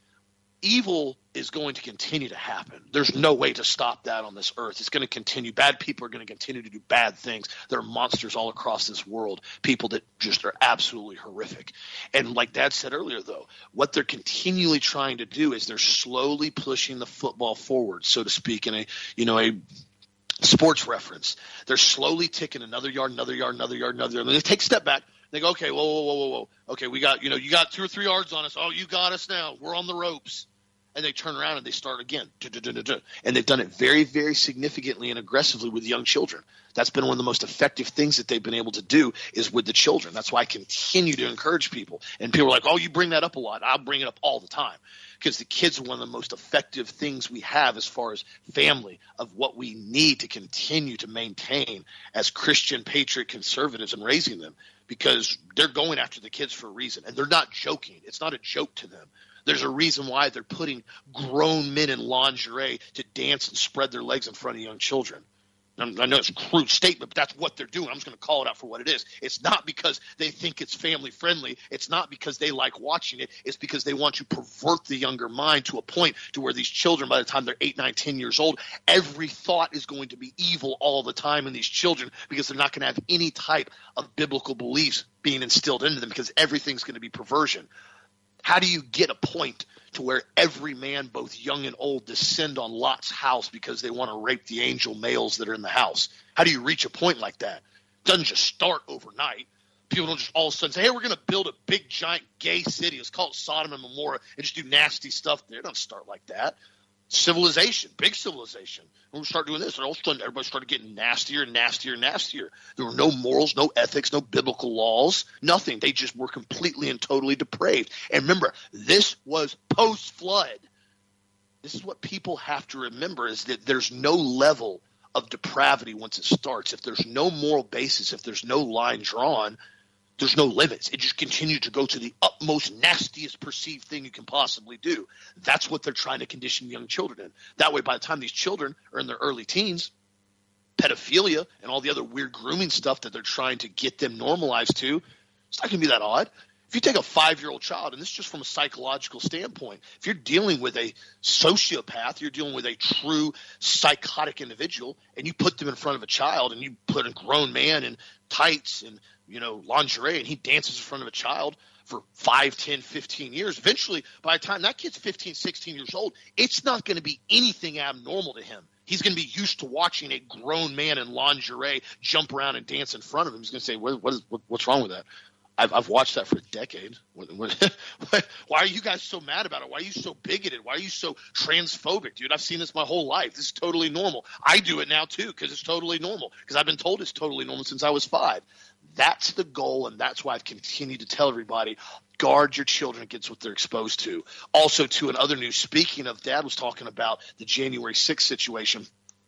Evil is going to continue to happen. There's no way to stop that on this earth. It's going to continue. Bad people are going to continue to do bad things. There are monsters all across this world, people that just are absolutely horrific. And like Dad said earlier, though, what they're continually trying to do is they're slowly pushing the football forward, so to speak, in a, you know, a sports reference. They're slowly ticking another yard, another yard, another yard, another yard. And they take a step back. They go, okay, whoa, whoa, whoa, whoa, whoa. Okay, we got, you know, you got two or three yards on us. Oh, you got us now. We're on the ropes. And they turn around and they start again. And they've done it very, very significantly and aggressively with young children. That's been one of the most effective things that they've been able to do is with the children. That's why I continue to encourage people. And people are like, oh, you bring that up a lot. I'll bring it up all the time. Because the kids are one of the most effective things we have as far as family of what we need to continue to maintain as Christian patriot conservatives and raising them, because they're going after the kids for a reason. And they're not joking. It's not a joke to them. There's a reason why they're putting grown men in lingerie to dance and spread their legs in front of young children. I know it's a crude statement, but that's what they're doing. I'm just going to call it out for what it is. It's not because they think it's family friendly. It's not because they like watching it. It's because they want to pervert the younger mind to a point to where these children, by the time they're eight, nine, ten years old, every thought is going to be evil all the time in these children, because they're not going to have any type of biblical beliefs being instilled into them, because everything's going to be perversion. How do you get a point to where every man, both young and old, descend on Lot's house because they want to rape the angel males that are in the house? How do you reach a point like that? It doesn't just start overnight. People don't just all of a sudden say, hey, we're going to build a big, giant gay city. Let's call it Sodom and Gomorrah and just do nasty stuff there. It doesn't start like that. Civilization, big civilization. When we start doing this, and all of a sudden everybody started getting nastier and nastier and nastier. There were no morals, no ethics, no biblical laws, nothing. They just were completely and totally depraved. And remember, this was post-flood. This is what people have to remember, is that there's no level of depravity once it starts. If there's no moral basis, if there's no line drawn, there's no limits. It just continues to go to the utmost nastiest perceived thing you can possibly do. That's what they're trying to condition young children in. That way, by the time these children are in their early teens, pedophilia and all the other weird grooming stuff that they're trying to get them normalized to, it's not going to be that odd. If you take a five-year-old child, and this is just from a psychological standpoint, if you're dealing with a sociopath, you're dealing with a true psychotic individual, and you put them in front of a child and you put a grown man in tights and, you know, lingerie, and he dances in front of a child for five, ten, fifteen years. Eventually, by the time that kid's fifteen, sixteen years old, it's not going to be anything abnormal to him. He's going to be used to watching a grown man in lingerie jump around and dance in front of him. He's going to say, what, what is, what, what's wrong with that? I've, I've watched that for a decade. Why are you guys so mad about it? Why are you so bigoted? Why are you so transphobic, dude? I've seen this my whole life. This is totally normal. I do it now too because it's totally normal, because I've been told it's totally normal since I was five. That's the goal, and that's why I've continued to tell everybody, guard your children against what they're exposed to. Also, too, in other news, speaking of, Dad was talking about the January sixth situation.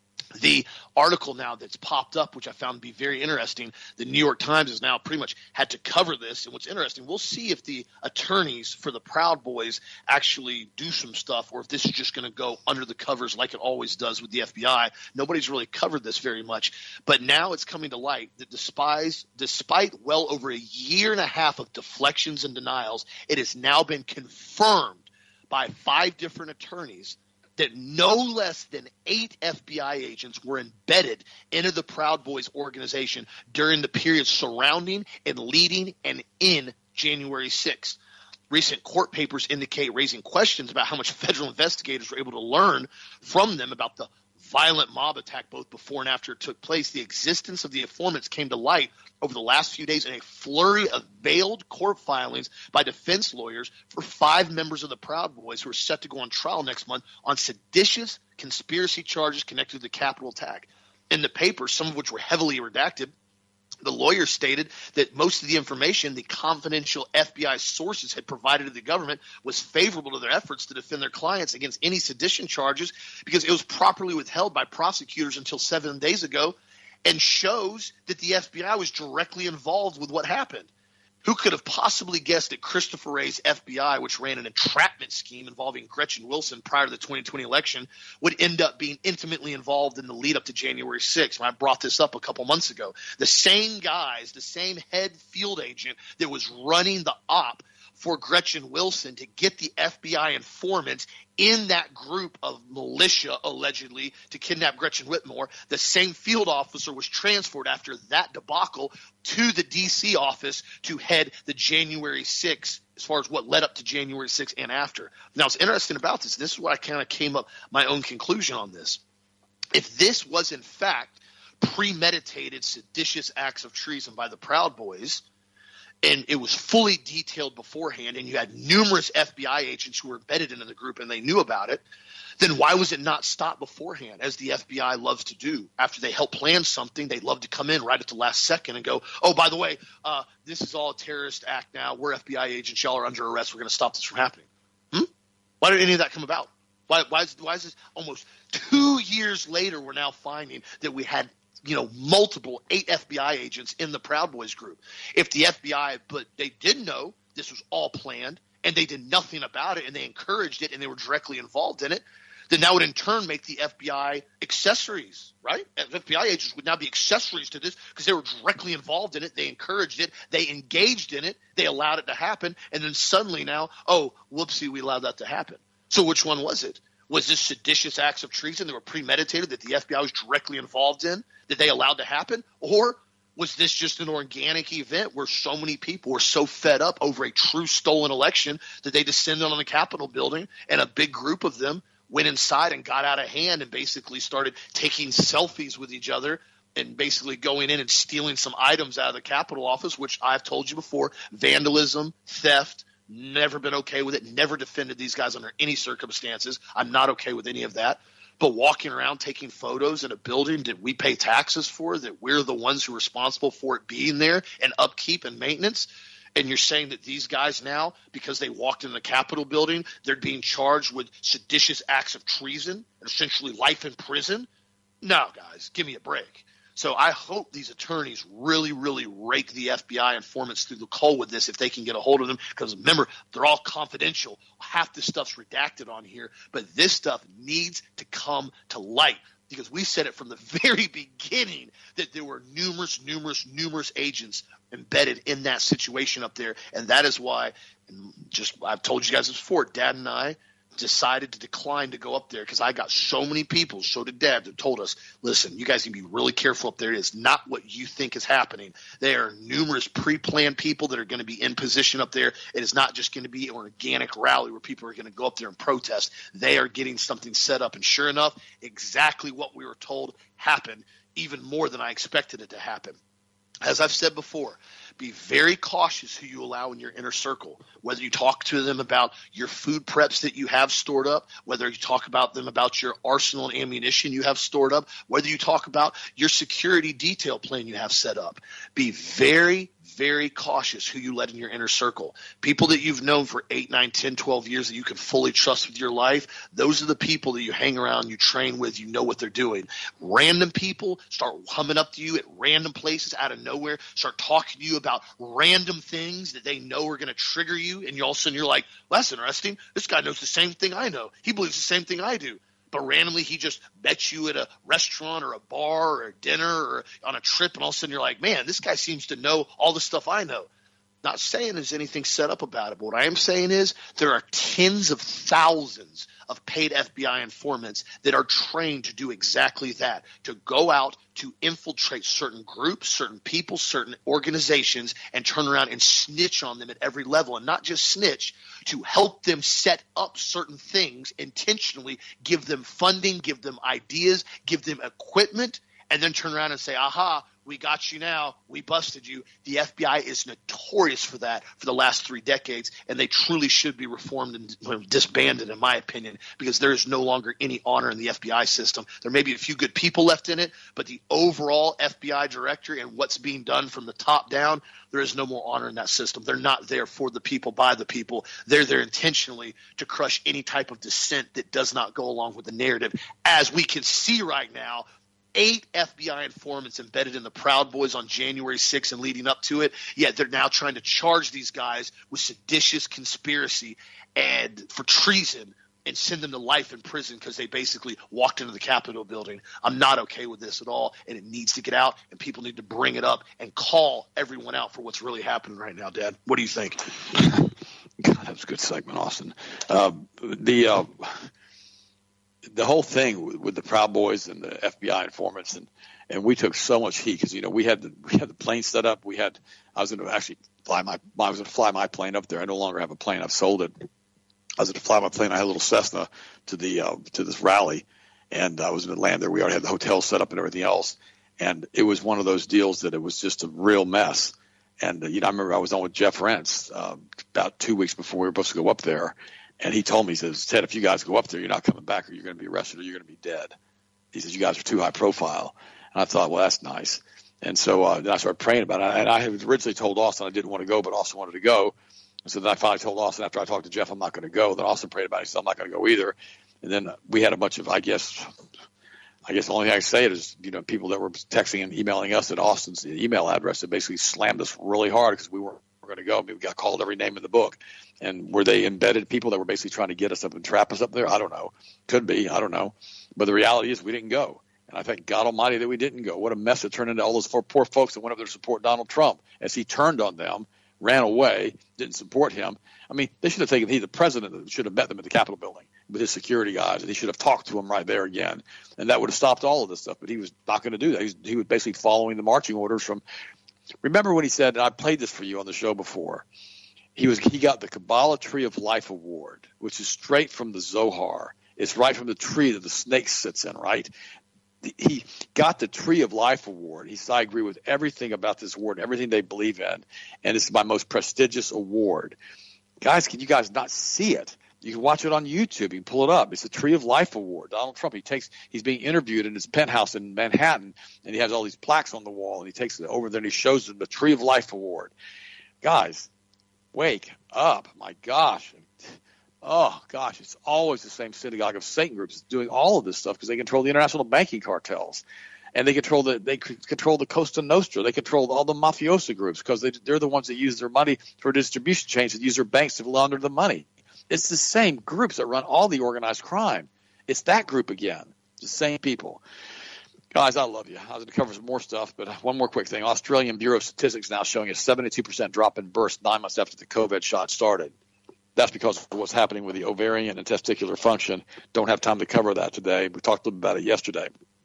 The article now that's popped up, which I found to be very interesting, the New York Times has now pretty much had to cover this. And what's interesting, we'll see if the attorneys for the Proud Boys actually do some stuff, or if this is just going to go under the covers like it always does with the F B I. Nobody's really covered this very much. But now it's coming to light that despite, despite well over a year and a half of deflections and denials, it has now been confirmed by five different attorneys that no less than eight F B I agents were embedded into the Proud Boys organization during the period surrounding and leading and in January sixth. Recent court papers indicate raising questions about how much federal investigators were able to learn from them about the violent mob attack both before and after it took place. The existence of the informants came to light over the last few days in a flurry of veiled court filings by defense lawyers for five members of the Proud Boys who are set to go on trial next month on seditious conspiracy charges connected to the Capitol attack. In the papers, some of which were heavily redacted, the lawyer stated that most of the information the confidential F B I sources had provided to the government was favorable to their efforts to defend their clients against any sedition charges because it was properly withheld by prosecutors until seven days ago, and shows that the F B I was directly involved with what happened. Who could have possibly guessed that Christopher Wray's F B I, which ran an entrapment scheme involving Gretchen Wilson prior to the twenty twenty election, would end up being intimately involved in the lead up to January sixth? When I brought this up a couple months ago, the same guys, the same head field agent that was running the op for Gretchen Wilson to get the F B I informants in that group of militia allegedly to kidnap Gretchen Whitmore, the same field officer was transferred after that debacle to the D C office to head the January sixth, as far as what led up to January sixth and after. Now, what's interesting about this, this is what I kind of came up my own conclusion on this. If this was in fact premeditated seditious acts of treason by the Proud Boys, and it was fully detailed beforehand, and you had numerous F B I agents who were embedded into the group and they knew about it, then why was it not stopped beforehand, as the F B I loves to do? After they help plan something, they love to come in right at the last second and go, oh, by the way, uh, this is all a terrorist act now. We're F B I agents. Y'all are under arrest. We're going to stop this from happening. Hmm? Why did any of that come about? Why, why, is, why is this almost two years later we're now finding that we had – you know, multiple eight F B I agents in the Proud Boys group? If the F B I, but they did know this was all planned and they did nothing about it and they encouraged it and they were directly involved in it, then that would in turn make the F B I accessories, right? F B I agents would now be accessories to this because they were directly involved in it. They encouraged it. They engaged in it. They allowed it to happen. And then suddenly now, oh, whoopsie, we allowed that to happen. So which one was it? Was this seditious acts of treason that were premeditated that the F B I was directly involved in, that they allowed to happen? Or was this just an organic event where so many people were so fed up over a true stolen election that they descended on the Capitol building and a big group of them went inside and got out of hand and basically started taking selfies with each other and basically going in and stealing some items out of the Capitol office, which I've told you before, vandalism, theft. Never been okay with it. Never defended these guys under any circumstances. I'm not okay with any of that. But walking around taking photos in a building that we pay taxes for, that we're the ones who are responsible for it being there and upkeep and maintenance, and you're saying that these guys now, because they walked in the Capitol building, they're being charged with seditious acts of treason and essentially life in prison? No, guys, give me a break. So I hope these attorneys really, really rake the F B I informants through the coal with this if they can get a hold of them, because remember, they're all confidential. Half this stuff's redacted on here, but this stuff needs to come to light, because we said it from the very beginning that there were numerous, numerous, numerous agents embedded in that situation up there. And that is why, and just I've told you guys this before, Dad and I decided to decline to go up there because I got so many people, so did Dad, that told us, listen, you guys need to be really careful up there. It is not what you think is happening. There are numerous pre-planned people that are going to be in position up there. It is not just going to be an organic rally where people are going to go up there and protest. They are getting something set up. And sure enough, exactly what we were told happened, even more than I expected it to happen. As I've said before, be very cautious who you allow in your inner circle, whether you talk to them about your food preps that you have stored up, whether you talk about them about your arsenal and ammunition you have stored up, whether you talk about your security detail plan you have set up. Be very, very cautious who you let in your inner circle. People that you've known for eight, nine, ten, twelve years that you can fully trust with your life, those are the people that you hang around, you train with, you know what they're doing. Random people start coming up to you at random places out of nowhere, start talking to you about random things that they know are going to trigger you, and you all of a sudden you're like, well, that's interesting. This guy knows the same thing I know. He believes the same thing I do. But randomly he just met you at a restaurant or a bar or a dinner or on a trip, and all of a sudden you're like, man, this guy seems to know all the stuff I know. Not saying there's anything set up about it, but what I am saying is there are tens of thousands of paid F B I informants that are trained to do exactly that, to go out to infiltrate certain groups, certain people, certain organizations, and turn around and snitch on them at every level. And not just snitch, to help them set up certain things intentionally, give them funding, give them ideas, give them equipment, and then turn around and say, aha, we got you now. We busted you. The F B I is notorious for that for the last three decades, and they truly should be reformed and disbanded, in my opinion, because there is no longer any honor in the F B I system. There may be a few good people left in it, but the overall F B I director and what's being done from the top down, there is no more honor in that system. They're not there for the people, by the people. They're there intentionally to crush any type of dissent that does not go along with the narrative. As we can see right now, eight F B I informants embedded in the Proud Boys on January sixth and leading up to it, yet they're now trying to charge these guys with seditious conspiracy and for treason and send them to life in prison because they basically walked into the Capitol building. I'm not okay with this at all, and it needs to get out, and people need to bring it up and call everyone out for what's really happening right now, Dad. What do you think? God, that was a good segment, Austin. Uh, the uh, – The whole thing with the Proud Boys and the F B I informants, and, and we took so much heat because, you know, we had the we had the plane set up. We had I was going to actually fly my I was going to fly my plane up there. I no longer have a plane. I've sold it. I was going to fly my plane. I had a little Cessna to the uh, to this rally, and I was going to land there. We already had the hotel set up and everything else, and it was one of those deals that it was just a real mess. And uh, you know, I remember I was on with Jeff Rentz uh, about two weeks before we were supposed to go up there. And he told me, he says, Ted, if you guys go up there, you're not coming back, or you're going to be arrested, or you're going to be dead. He says, you guys are too high profile. And I thought, well, that's nice. And so uh, then I started praying about it. And I had originally told Austin I didn't want to go, but Austin wanted to go. And so then I finally told Austin after I talked to Jeff, I'm not going to go. Then Austin prayed about it. He said, I'm not going to go either. And then we had a bunch of, I guess, I guess the only thing I can say is, you know, people that were texting and emailing us at Austin's email address that basically slammed us really hard because we weren't going to go. I mean, we got called every name in the book. And were they embedded people that were basically trying to get us up and trap us up there? I don't know. Could be. I don't know. But the reality is we didn't go. And I thank God Almighty that we didn't go. What a mess it turned into all those poor, poor folks that went up there to support Donald Trump as he turned on them, ran away, didn't support him. I mean, they should have taken – he, the president, should have met them at the Capitol building with his security guys, and he should have talked to them right there again. And that would have stopped all of this stuff. But he was not going to do that. He was, he was basically following the marching orders from – remember when he said, and I played this for you on the show before, he was he got the Kabbalah Tree of Life Award, which is straight from the Zohar. It's right from the tree that the snake sits in, right? He got the Tree of Life Award. He said, I agree with everything about this award and everything they believe in, and it's my most prestigious award. Guys, can you guys not see it? You can watch it on YouTube. You can pull it up. It's the Tree of Life Award. Donald Trump, he takes, he's being interviewed in his penthouse in Manhattan, and he has all these plaques on the wall, and he takes it over there and he shows them the Tree of Life Award. Guys, wake up. My gosh. Oh, gosh, it's always the same synagogue of Satan groups doing all of this stuff because they control the international banking cartels. And they control the they control the Costa Nostra. They control all the mafiosa groups because they, they're the ones that use their money for distribution chains that use their banks to launder the money. It's the same groups that run all the organized crime. It's that group again, the same people. Guys, I love you. I was going to cover some more stuff, but one more quick thing. Australian Bureau of Statistics now showing a seventy-two percent drop in births nine months after the COVID shot started. That's because of what's happening with the ovarian and testicular function. Don't have time to cover that today. We talked a little bit about it yesterday.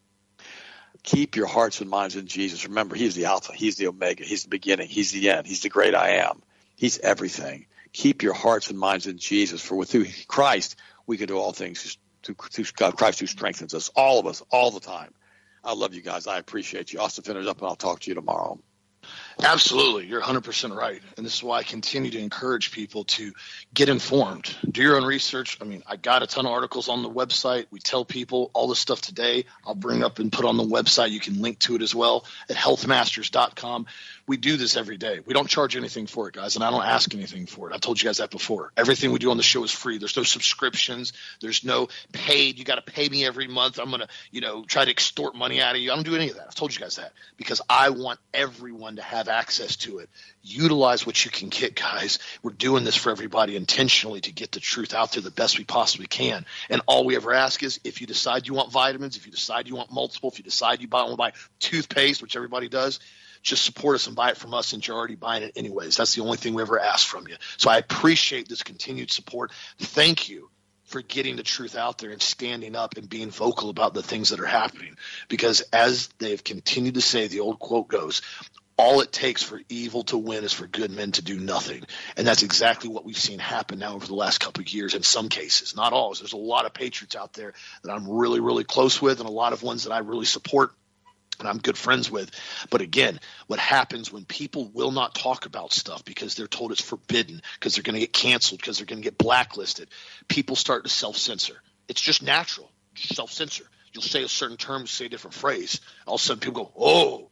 Keep your hearts and minds in Jesus. Remember, he's the Alpha. He's the Omega. He's the beginning. He's the end. He's the great I am. He's everything. Keep your hearts and minds in Jesus, for through Christ we can do all things through, through God, Christ who strengthens us, all of us, all the time. I love you guys. I appreciate you. Austin, finish up, and I'll talk to you tomorrow. Absolutely. You're one hundred percent right. And this is why I continue to encourage people to get informed. Do your own research. I mean, I got a ton of articles on the website. We tell people all this stuff today. I'll bring up and put on the website. You can link to it as well at health masters dot com. We do this every day. We don't charge anything for it, guys, and I don't ask anything for it. I've told you guys that before. Everything we do on the show is free. There's no subscriptions. There's no paid. You got to pay me every month. I'm going to, you know, try to extort money out of you. I don't do any of that. I've told you guys that because I want everyone to have access to it. Utilize what you can get, guys. We're doing this for everybody intentionally to get the truth out there the best we possibly can. And all we ever ask is if you decide you want vitamins, if you decide you want multiple, if you decide you buy, want to buy toothpaste, which everybody does, just support us and buy it from us since you're already buying it anyways. That's the only thing we ever ask from you. So I appreciate this continued support. Thank you for getting the truth out there and standing up and being vocal about the things that are happening. Because as they've continued to say, the old quote goes, all it takes for evil to win is for good men to do nothing. And that's exactly what we've seen happen now over the last couple of years in some cases, not all. There's a lot of patriots out there that I'm really, really close with and a lot of ones that I really support and I'm good friends with. But again, what happens when people will not talk about stuff because they're told it's forbidden, because they're going to get canceled, because they're going to get blacklisted, people start to self-censor. It's just natural. Self-censor. You'll say a certain term, say a different phrase. All of a sudden people go, oh,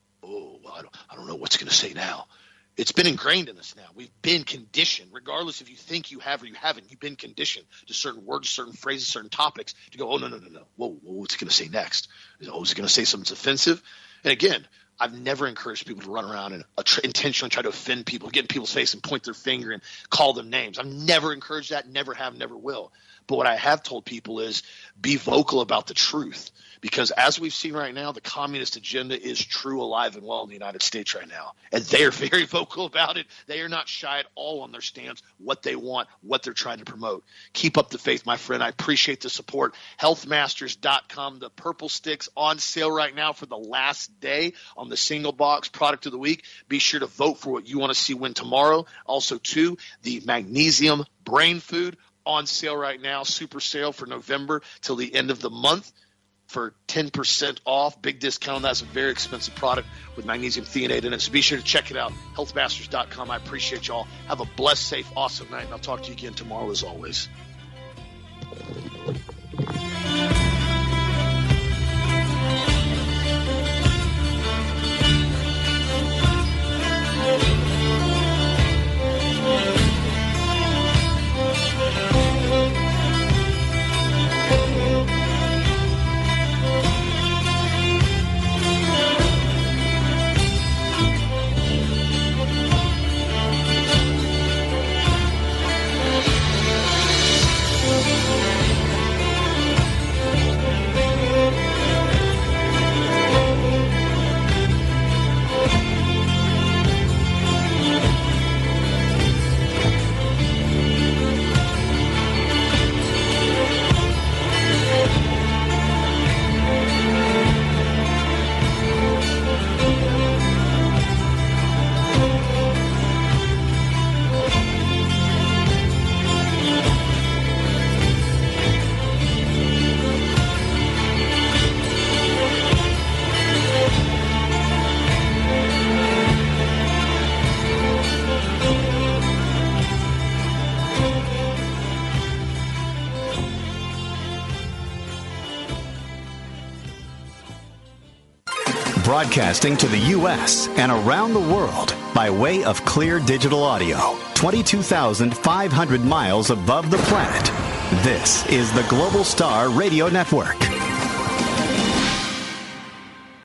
oh, well, I don't, I don't know what's going to say now. It's been ingrained in us now. We've been conditioned, regardless if you think you have or you haven't, you've been conditioned to certain words, certain phrases, certain topics to go, oh, no, no, no, no. Whoa, whoa what's it going to say next? Oh, is it going to say something that's offensive? And again, I've never encouraged people to run around and uh, tr- intentionally try to offend people, get in people's face and point their finger and call them names. I've never encouraged that, never have, never will. But what I have told people is be vocal about the truth. Because as we've seen right now, the communist agenda is true, alive, and well in the United States right now. And they are very vocal about it. They are not shy at all on their stance, what they want, what they're trying to promote. Keep up the faith, my friend. I appreciate the support. health masters dot com. The purple sticks on sale right now for the last day on the single box product of the week. Be sure to vote for what you want to see win tomorrow. Also, too, the magnesium brain food on sale right now. Super sale for November till the end of the month. For ten percent off, big discount. That's a very expensive product with magnesium threonate in it. So be sure to check it out, health masters dot com. I appreciate y'all. Have a blessed, safe, awesome night, and I'll talk to you again tomorrow as always. Broadcasting to the U S and around the world by way of Clear Digital Audio, twenty-two thousand five hundred miles above the planet. This is the Global Star Radio Network.